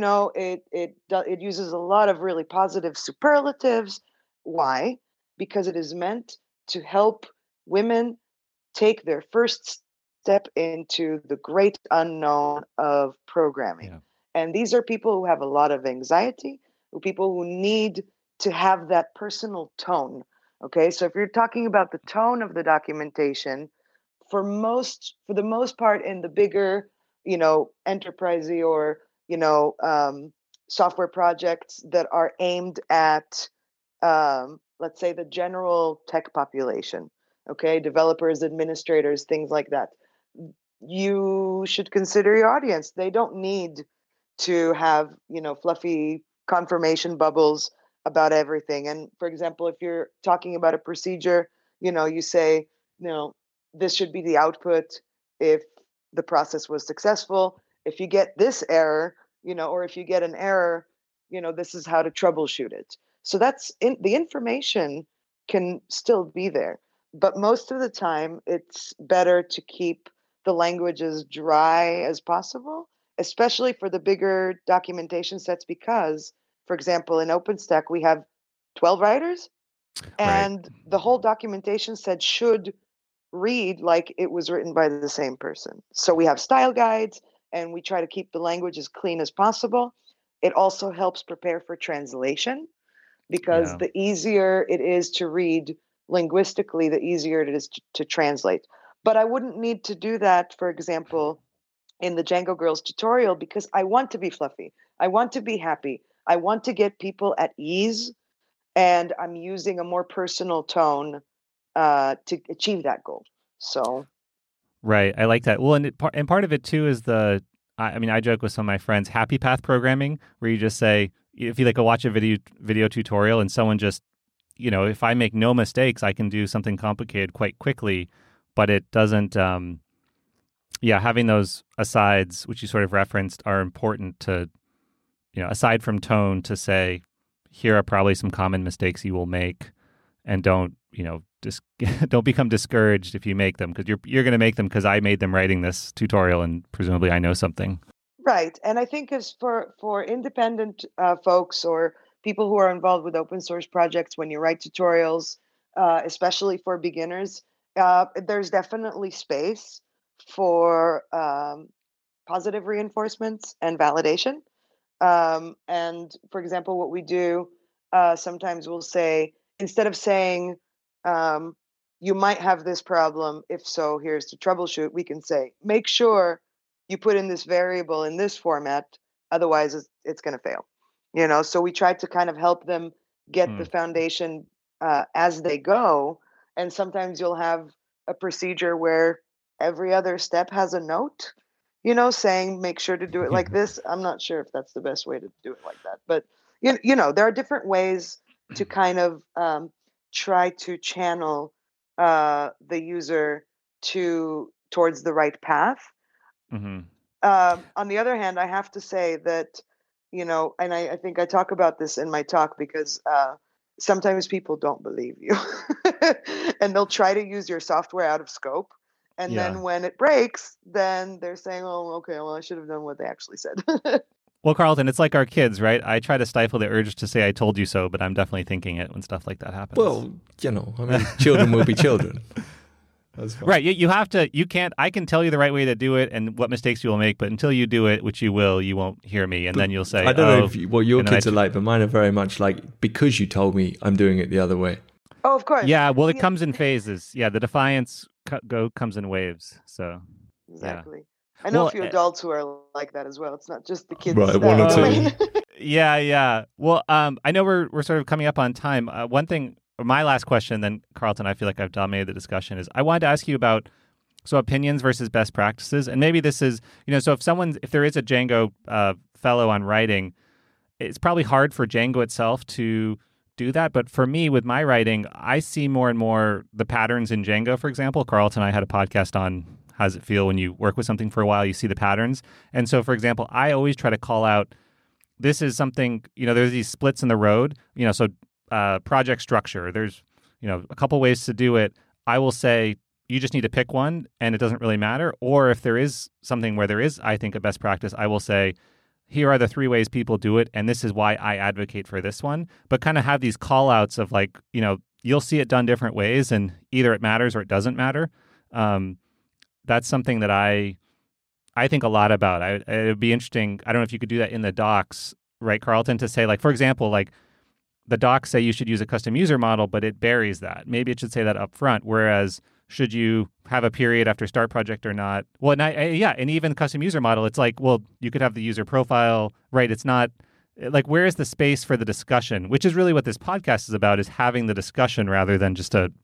It uses a lot of really positive superlatives. Why? Because it is meant to help women take their first step into the great unknown of programming. Yeah. And these are people who have a lot of anxiety, people who need to have that personal tone. Okay, so if you're talking about the tone of the documentation, for the most part, in the bigger, enterprisey or software projects that are aimed at, let's say, the general tech population, okay, developers, administrators, things like that, you should consider your audience. They don't need to have, fluffy confirmation bubbles about everything. And for example, if you're talking about a procedure, you say, you know, this should be the output if the process was successful. If you get this error, or if you get an error, this is how to troubleshoot it. So the information can still be there, but most of the time it's better to keep the language as dry as possible, especially for the bigger documentation sets, because, for example, in OpenStack, we have 12 writers, Right. and the whole documentation set should read like it was written by the same person. So we have style guides, and we try to keep the language as clean as possible. It also helps prepare for translation, because Yeah. the easier it is to read linguistically, the easier it is to translate. But I wouldn't need to do that, for example, in the Django Girls tutorial, because I want to be fluffy. I want to be happy. I want to get people at ease, and I'm using a more personal tone to achieve that goal. So, Right. I like that. Well, and part of it too is I mean, I joke with some of my friends, happy path programming, where you just say, if you like go watch a video tutorial and someone just, if I make no mistakes, I can do something complicated quite quickly, but it doesn't. Yeah, having those asides, which you sort of referenced, are important to, aside from tone, to say, here are probably some common mistakes you will make, and don't, just don't become discouraged if you make them, because you're going to make them because I made them writing this tutorial, and presumably I know something. right. And I think as for independent folks or people who are involved with open source projects, when you write tutorials, especially for beginners, there's definitely space for positive reinforcements and validation. And for example, what we do, sometimes we'll say, instead of saying, um, you might have this problem, if so, here's to troubleshoot, we can say, make sure you put in this variable in this format, otherwise it's going to fail. So we try to kind of help them get the Hmm. foundation as they go. And sometimes you'll have a procedure where every other step has a note, saying make sure to do it Yeah. like this. I'm not sure if that's the best way to do it like that, but there are different ways to kind of try to channel the user towards the right path. Hmm. On the other hand, I have to say that, and I think I talk about this in my talk, because sometimes people don't believe you and they'll try to use your software out of scope. And Yeah. then when it breaks, then they're saying, oh, okay, well, I should have done what they actually said. Well, Carlton, it's like our kids, right? I try to stifle the urge to say I told you so, but I'm definitely thinking it when stuff like that happens. Well, I mean, children will be children. That's fine. Right. You have to, you can't, I can tell you the right way to do it and what mistakes you will make, but until you do it, which you will, you won't hear me. And then you'll say, I don't know what your and then kids are like, but mine are very much like, because you told me, I'm doing it the other way. Oh, of course. Yeah. Well, it comes in phases. Yeah. The defiance comes in waves. So, Exactly. yeah. I know Well, a few adults who are like that as well. It's not just the kids. Right, one or two. Yeah. Yeah. Well, I know we're sort of coming up on time. One thing, my last question, then Carlton, I feel like I've dominated the discussion, is I wanted to ask you about opinions versus best practices. And maybe this is, so if there is a Django fellow on writing, it's probably hard for Django itself to do that. But for me, with my writing, I see more and more the patterns in Django, for example. Carlton and I had a podcast on how does it feel when you work with something for a while, you see the patterns. And so, for example, I always try to call out, this is something, there's these splits in the road, so project structure, there's, a couple ways to do it. I will say, you just need to pick one and it doesn't really matter. Or if there is something where there is, I think, a best practice, I will say, here are the 3 ways people do it, and this is why I advocate for this one. But kind of have these call outs of like, you'll see it done different ways, and either it matters or it doesn't matter. That's something that I think a lot about. It would be interesting. I don't know if you could do that in the docs, right, Carlton, to say, like, for example, like the docs say you should use a custom user model, but it buries that. Maybe it should say that up front, whereas should you have a period after start project or not? Well, and even custom user model, it's like, well, you could have the user profile, right? It's not like, where is the space for the discussion, which is really what this podcast is about, is having the discussion rather than just a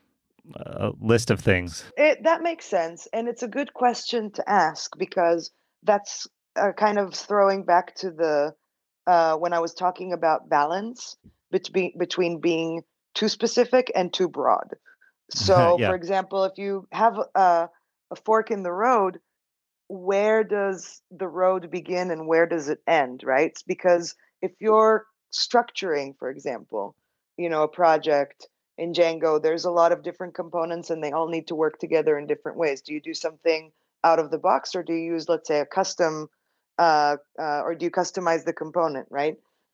list of things. That makes sense. And it's a good question to ask, because that's kind of throwing back to the when I was talking about balance between being too specific and too broad. So, Yeah. for example, if you have a fork in the road, where does the road begin and where does it end, right? It's because if you're structuring, for example, a project in Django, there's a lot of different components and they all need to work together in different ways. Do you do something out of the box, or do you use, let's say, a custom, or do you customize the component, right?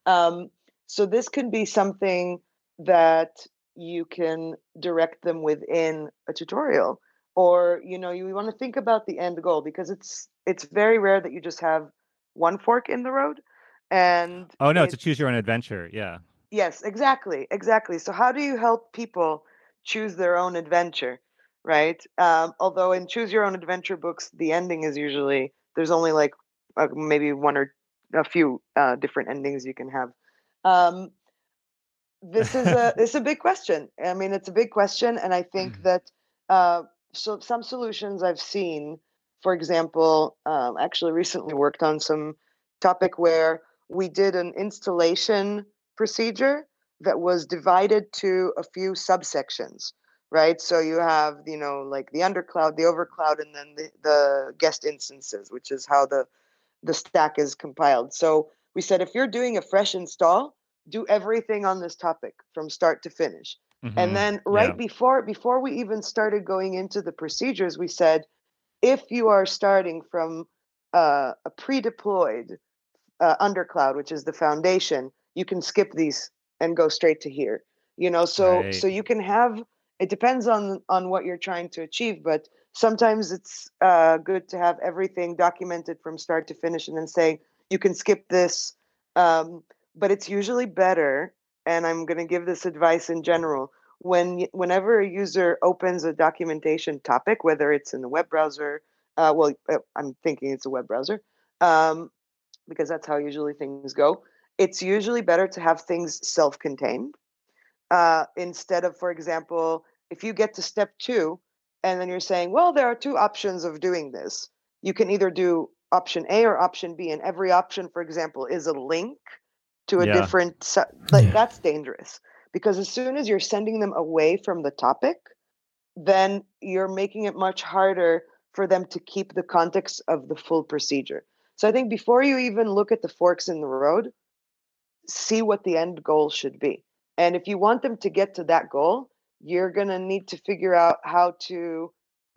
So this can be something that you can direct them within a tutorial, or you want to think about the end goal, because it's very rare that you just have one fork in the road. And oh no, it's a choose your own adventure. Yeah. Yes, exactly. So how do you help people choose their own adventure, right? Although in choose your own adventure books, the ending is usually, there's only like maybe one or a few different endings you can have. This is a big question. I mean, it's a big question, and I think that so some solutions I've seen, for example, actually recently worked on some topic where we did an installation procedure that was divided to a few subsections, right? So you have, like the undercloud, the overcloud, and then the guest instances, which is how the stack is compiled. So we said, if you're doing a fresh install, do everything on this topic from start to finish. Mm-hmm. And then before we even started going into the procedures, we said, if you are starting from a pre-deployed undercloud, which is the foundation, you can skip these and go straight to here. So Right. so you can have, it depends on what you're trying to achieve, but sometimes it's good to have everything documented from start to finish, and then say you can skip this. But it's usually better, and I'm going to give this advice in general, whenever a user opens a documentation topic, whether it's in the web browser, I'm thinking it's a web browser, because that's how usually things go. It's usually better to have things self-contained, instead of, for example, if you get to step 2 and then you're saying, well, there are 2 options of doing this. You can either do option A or option B, and every option, for example, is a link to a different, that's dangerous, because as soon as you're sending them away from the topic, then you're making it much harder for them to keep the context of the full procedure. So I think before you even look at the forks in the road, see what the end goal should be. And if you want them to get to that goal, you're going to need to figure out how to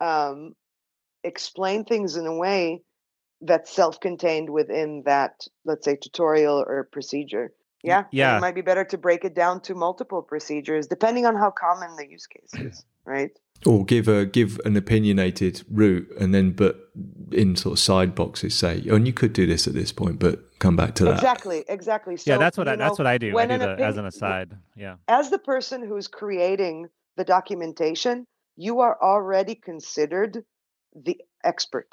explain things in a way that's self-contained within that, let's say, tutorial or procedure. Yeah. And it might be better to break it down to multiple procedures, depending on how common the use case is, right? Or give an opinionated route, and then but in sort of side boxes say, oh, and you could do this at this point, but come back to that. Exactly. So, that's what I do. I do that as an aside. Yeah. As the person who's creating the documentation, you are already considered the expert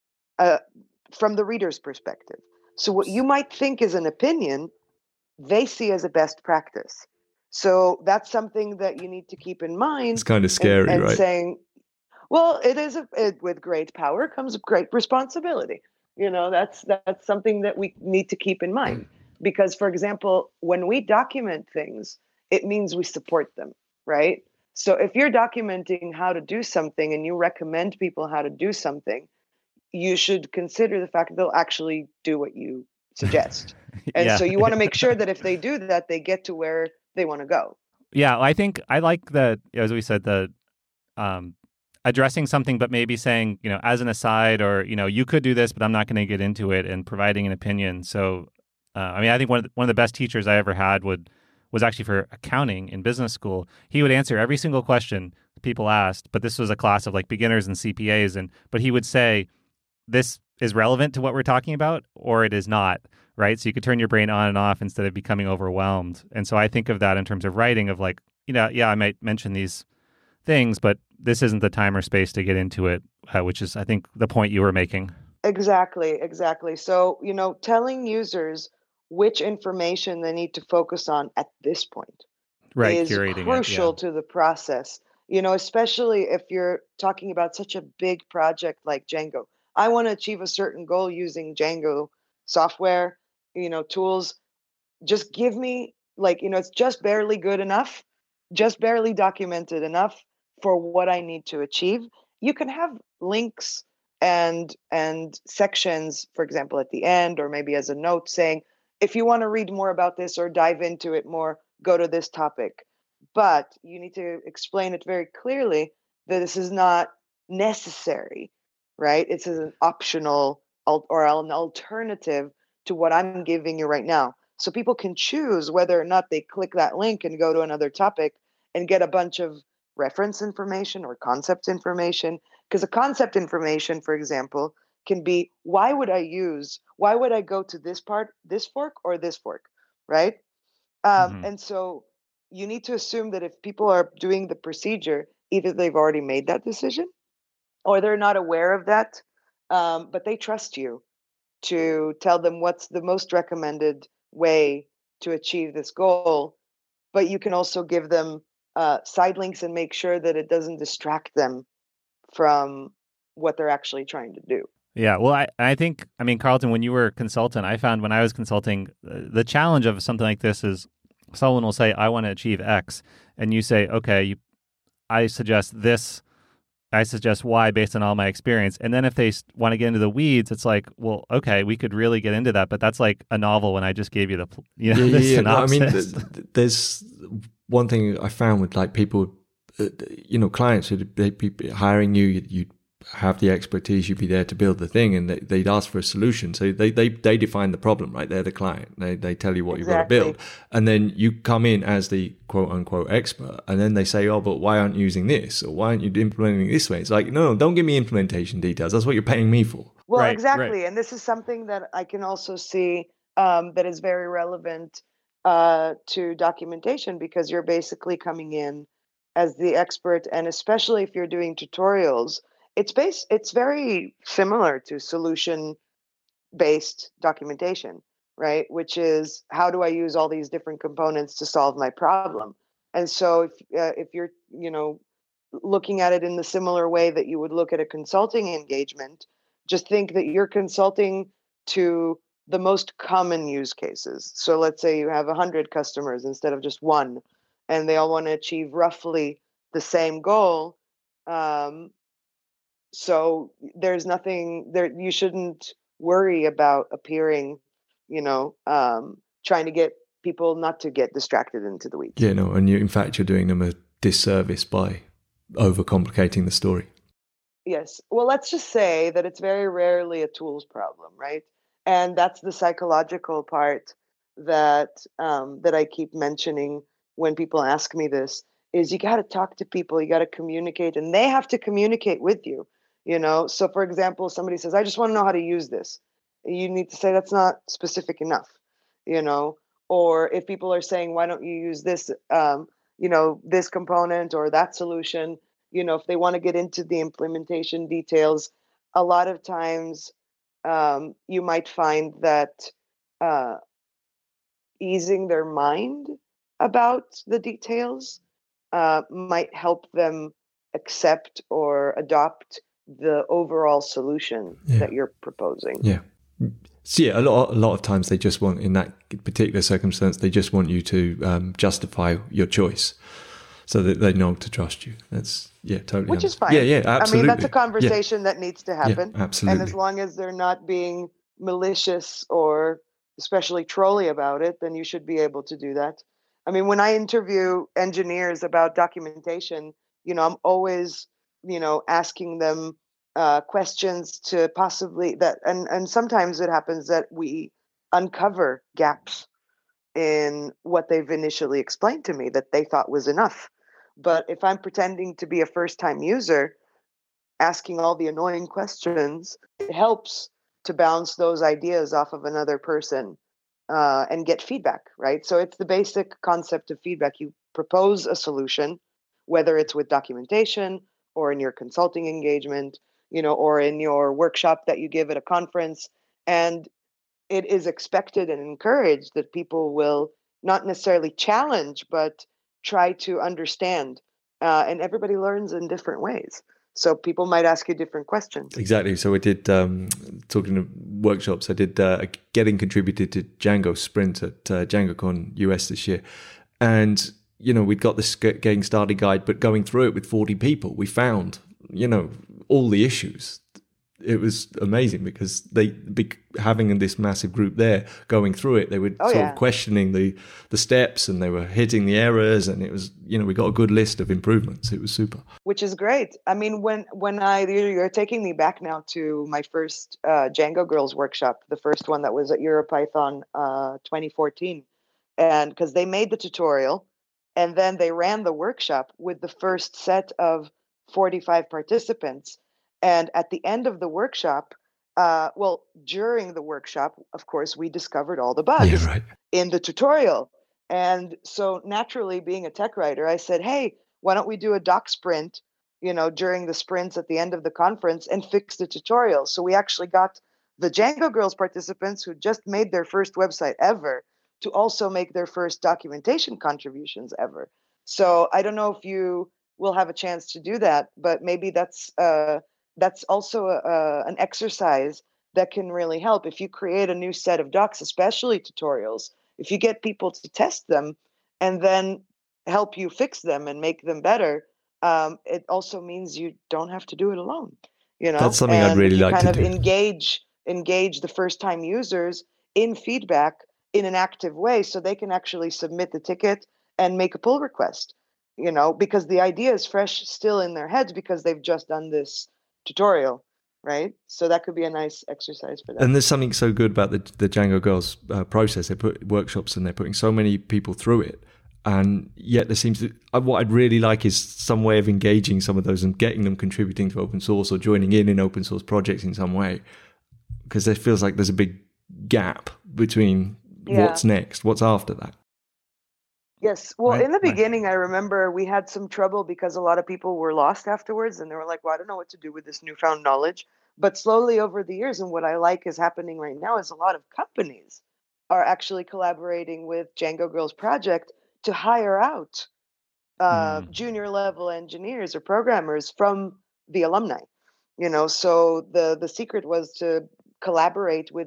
from the reader's perspective. So what you might think is an opinion, they see as a best practice. So that's something that you need to keep in mind. It's kind of scary, and right? Saying, well, it is with great power comes great responsibility. That's something that we need to keep in mind, because, for example, when we document things, it means we support them, right? So if you're documenting how to do something and you recommend people how to do something, you should consider the fact that they'll actually do what you suggest. And Yeah. so you want to make sure that if they do that, they get to where they want to go. Yeah, I think I like the, as we said, the um, addressing something, but maybe saying, as an aside, or you could do this, but I'm not going to get into it, and providing an opinion. So, I think one of the best teachers I ever had was actually for accounting in business school. He would answer every single question people asked, but this was a class of like beginners and CPAs, but he would say, this is relevant to what we're talking about, or it is not, right? So you could turn your brain on and off instead of becoming overwhelmed. And so I think of that in terms of writing, of like, yeah, I might mention these things, but this isn't the time or space to get into it, which is, I think, the point you were making. Exactly. So, telling users which information they need to focus on at this point Right, is curating it, yeah. crucial to the process, especially if you're talking about such a big project like Django. I want to achieve a certain goal using Django software, tools. Just give me it's just barely good enough, just barely documented enough for what I need to achieve. You can have links and sections, for example, at the end, or maybe as a note saying, if you want to read more about this or dive into it more, go to this topic. But you need to explain it very clearly that this is not necessary, right? It's an optional or an alternative to what I'm giving you right now. So people can choose whether or not they click that link and go to another topic and get a bunch of reference information or concept information. Because the concept information, for example, can be, why would I go to this part, this fork, or this fork, right? And so you need to assume that if people are doing the procedure, either they've already made that decision or they're not aware of that, but they trust you to tell them what's the most recommended way to achieve this goal. But you can also give them side links and make sure that it doesn't distract them from what they're actually trying to do. Yeah, well, I think, Carlton, when you were a consultant, I found when I was consulting, the challenge of something like this is someone will say, I want to achieve X, and you say, okay, I suggest this, I suggest Y based on all my experience. And then if they want to get into the weeds, it's like, well, okay, we could really get into that, but that's like a novel when I just gave you the synopsis. There's one thing I found with like people, clients who'd be hiring you, you'd have the expertise, you'd be there to build the thing, and they'd ask for a solution. So they define the problem, right? They're the client. They tell you what you've got to build. And then you come in as the quote unquote expert, and then they say, oh, but why aren't you using this? Or why aren't you implementing this way? It's like, no, don't give me implementation details. That's what you're paying me for. Well, right, exactly. Right. And this is something that I can also see that is very relevant to documentation, because you're basically coming in as the expert. And especially if you're doing tutorials, it's very similar to solution-based documentation, right? Which is, how do I use all these different components to solve my problem? And so if you're, looking at it in the similar way that you would look at a consulting engagement, just think that you're consulting to the most common use cases. So let's say you have 100 customers instead of just one, and they all want to achieve roughly the same goal. So there's nothing there. You shouldn't worry about appearing, trying to get people not to get distracted into the weeds. Yeah, no, and in fact, you're doing them a disservice by overcomplicating the story. Yes. Well, let's just say that it's very rarely a tools problem, right? And that's the psychological part that that I keep mentioning when people ask me this, is you got to talk to people, you got to communicate, and they have to communicate with you. So for example, somebody says, I just want to know how to use this. You need to say, that's not specific enough, or if people are saying, why don't you use this, this component or that solution, if they want to get into the implementation details, a lot of times you might find that easing their mind about the details might help them accept or adopt the overall solution that you're proposing. Yeah. So yeah, a lot of times they just want, in that particular circumstance, they just want you to justify your choice, so that they know to trust you. That's totally. Which is fine. Yeah, absolutely. I mean, that's a conversation that needs to happen. Yeah, absolutely. And as long as they're not being malicious or especially trolly about it, then you should be able to do that. I mean, when I interview engineers about documentation, I'm always, asking them questions to possibly that, and sometimes it happens that we uncover gaps in what they've initially explained to me that they thought was enough. But if I'm pretending to be a first time user, asking all the annoying questions, it helps to bounce those ideas off of another person and get feedback, right? So it's the basic concept of feedback. You propose a solution, whether it's with documentation or in your consulting engagement, or in your workshop that you give at a conference. And it is expected and encouraged that people will not necessarily challenge, but try to understand. And everybody learns in different ways. So people might ask you different questions. Exactly. So I did, talking of workshops, I did getting contributed to Django Sprint at DjangoCon US this year. And, we'd got this getting started guide, but going through it with 40 people, we found, all the issues. It was amazing because having this massive group there going through it, they were of questioning the steps, and they were hitting the errors, and it was, we got a good list of improvements. It was super. Which is great. I mean, when you're taking me back now to my first Django Girls workshop, the first one that was at EuroPython 2014, and because they made the tutorial, and then they ran the workshop with the first set of 45 participants. And at the end of the workshop, during the workshop, of course, we discovered all the bugs in the tutorial. And so naturally, being a tech writer, I said, hey, why don't we do a doc sprint, during the sprints at the end of the conference and fix the tutorial? So we actually got the Django Girls participants who just made their first website ever to also make their first documentation contributions ever. So I don't know if you will have a chance to do that, but maybe that's also an exercise that can really help. If you create a new set of docs, especially tutorials, if you get people to test them and then help you fix them and make them better, it also means you don't have to do it alone. That's something I'd really like to do. Engage the first-time users in feedback in an active way, so they can actually submit the ticket and make a pull request. Because the idea is fresh still in their heads because they've just done this tutorial, right? So that could be a nice exercise for them. And there's something so good about the Django Girls process. They put workshops and they're putting so many people through it, and yet there seems to, what I'd really like is some way of engaging some of those and getting them contributing to open source or joining in open source projects in some way, because it feels like there's a big gap between what's next, what's after that. Yes. Well, in the beginning, I remember we had some trouble because a lot of people were lost afterwards, and they were like, well, I don't know what to do with this newfound knowledge. But slowly over the years, and what I like is happening right now, is a lot of companies are actually collaborating with Django Girls Project to hire out junior level engineers or programmers from the alumni. So the secret was to collaborate with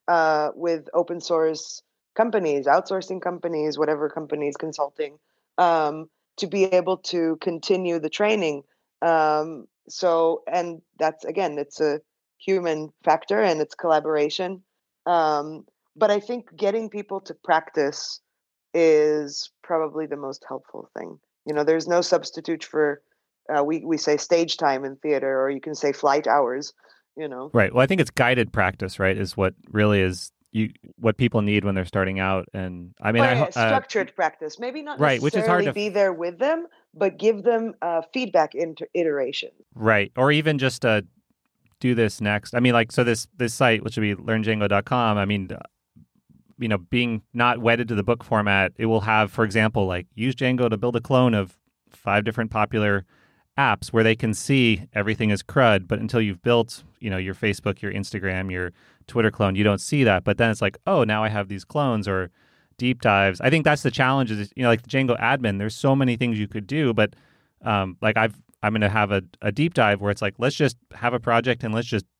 open source companies, outsourcing companies, whatever companies, consulting, to be able to continue the training. And that's, again, it's a human factor and it's collaboration. But I think getting people to practice is probably the most helpful thing. There's no substitute for, we say stage time in theater, or you can say flight hours, Right. Well, I think it's guided practice, right, is what really is what people need when they're starting out. And I mean, structured practice, maybe not right, which is hard to be there with them, but give them feedback iteration. Right. Or even just do this next. I mean, like, so this site, which would be learndjango.com, I mean, being not wedded to the book format, it will have, for example, like, use Django to build a clone of 5 different popular apps, where they can see everything is CRUD, but until you've built, your Facebook, your Instagram, your Twitter clone, you don't see that. But then it's like, oh, now I have these clones or deep dives. I think that's the challenge is, like the Django admin, there's so many things you could do, but I'm going to have a deep dive where it's like, let's just have a project and let's just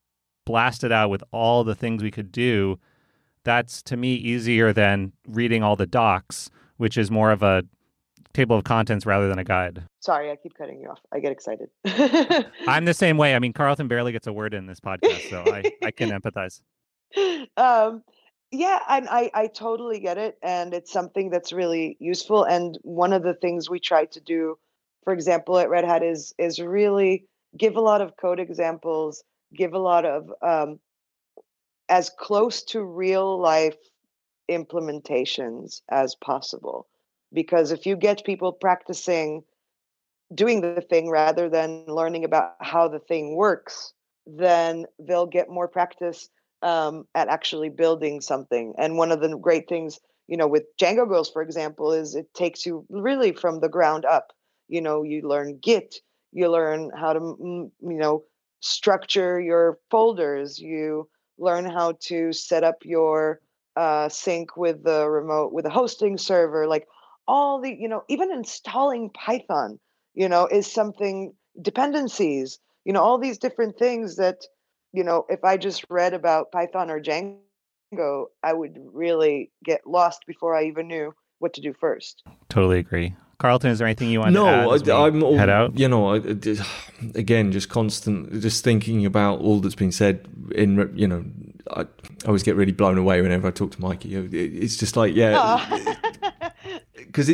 blasted out with all the things we could do, that's to me easier than reading all the docs, which is more of a table of contents rather than a guide. Sorry, I keep cutting you off. I get excited. I'm the same way. I mean, Carlton barely gets a word in this podcast, so I can empathize. Yeah, and I totally get it. And it's something that's really useful. And one of the things we try to do, for example, at Red Hat is really give a lot of code examples, give a lot of as close to real life implementations as possible. Because if you get people practicing doing the thing rather than learning about how the thing works, then they'll get more practice at actually building something. And one of the great things, with Django Girls, for example, is it takes you really from the ground up. You learn Git, you learn how to, structure your folders, you learn how to set up your sync with the hosting server, like all the, even installing Python, is something, dependencies, all these different things that, if I just read about Python or Django, I would really get lost before I even knew what to do first. Totally agree. Carlton, is there anything you want to add as we head out? Again, just thinking about all that's been said I always get really blown away whenever I talk to Mikey. It's just like, because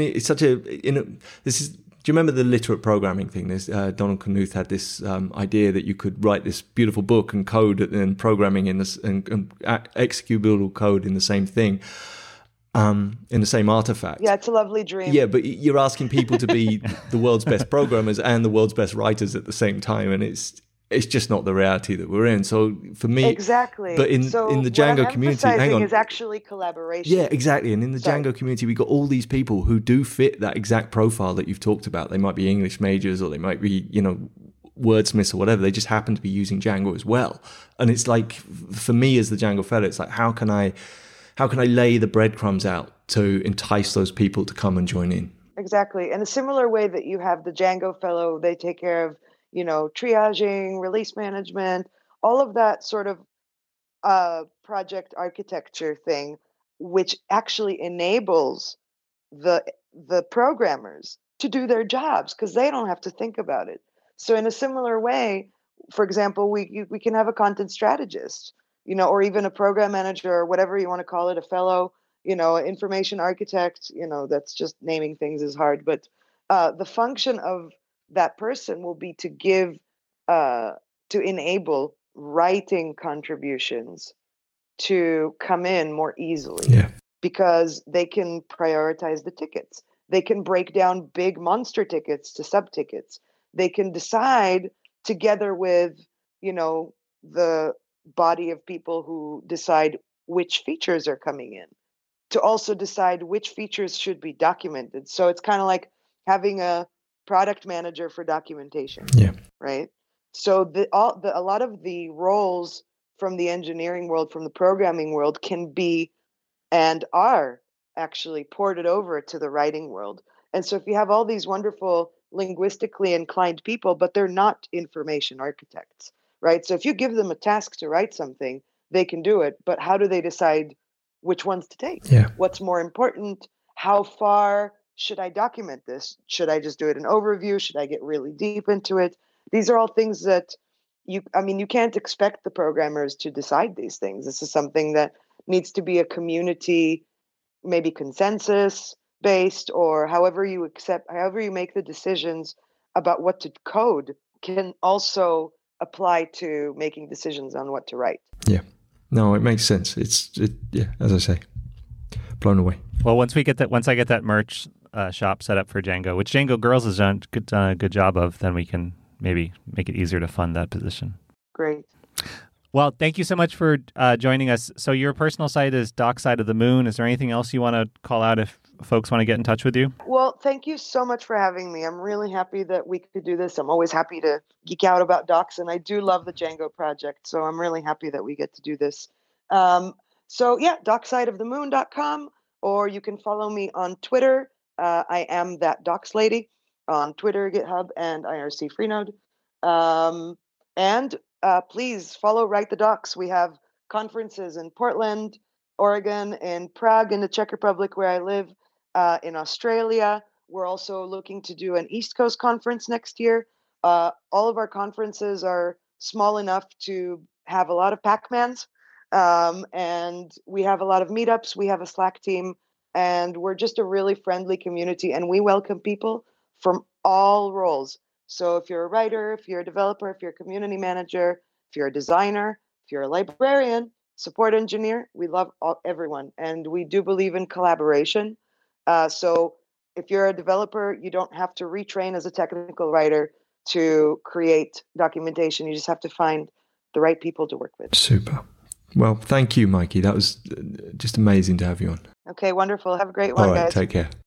do you remember the literate programming thing? Donald Knuth had this idea that you could write this beautiful book and code and programming in this and executable code in the same thing, in the same artifact. Yeah, it's a lovely dream. Yeah, but you're asking people to be the world's best programmers and the world's best writers at the same time, and it's just not the reality that we're in. So for me, exactly. But in the Django community, hang on, is actually collaboration. Yeah, exactly. And in the Django community, we got all these people who do fit that exact profile that you've talked about. They might be English majors, or they might be, wordsmiths or whatever. They just happen to be using Django as well. And it's like, for me as the Django fellow, it's like, how can I lay the breadcrumbs out to entice those people to come and join in? Exactly. In a similar way that you have the Django fellow, they take care of triaging, release management, all of that sort of project architecture thing, which actually enables the programmers to do their jobs because they don't have to think about it. So in a similar way, for example, we can have a content strategist, or even a program manager, or whatever you want to call it, a fellow, information architect, that's just naming things is hard, but the function of that person will be to give to enable writing contributions to come in more easily, because they can prioritize the tickets, they can break down big monster tickets to sub tickets, they can decide together with the body of people who decide which features are coming in, to also decide which features should be documented. So it's kind of like having a product manager for documentation. Right. So a lot of the roles from the engineering world, from the programming world, can be and are actually ported over to the writing world. And so if you have all these wonderful linguistically inclined people, but they're not information architects, right? So if you give them a task to write something, they can do it. But how do they decide which ones to take? What's more important? How far should I document this? Should I just do it an overview? Should I get really deep into it? These are all things that you can't expect the programmers to decide these things. This is something that needs to be a community, maybe consensus based, or however you make the decisions about what to code can also apply to making decisions on what to write. Yeah. No, it makes sense. As I say, blown away. Well, once I get that merch shop set up for Django, which Django Girls has done a good job of, then we can maybe make it easier to fund that position. Great. Well, thank you so much for joining us. So your personal site is Dockside of the Moon. Is there anything else you want to call out if folks want to get in touch with you? Well, thank you so much for having me. I'm really happy that we could do this. I'm always happy to geek out about docs, and I do love the Django project. So I'm really happy that we get to do this. Docksideofthemoon.com, or you can follow me on Twitter. I am that docs lady on Twitter, GitHub, and IRC Freenode. And please follow Write the Docs. We have conferences in Portland, Oregon, in Prague, in the Czech Republic, where I live, in Australia. We're also looking to do an East Coast conference next year. All of our conferences are small enough to have a lot of Pac-Mans, and we have a lot of meetups. We have a Slack team, and we're just a really friendly community, and we welcome people from all roles. So if you're a writer, if you're a developer, if you're a community manager, if you're a designer, if you're a librarian, support engineer, we love everyone. And we do believe in collaboration. So if you're a developer, you don't have to retrain as a technical writer to create documentation. You just have to find the right people to work with. Super. Well, thank you, Mikey. That was just amazing to have you on. Okay, wonderful. Have a great one, All right, guys. take care.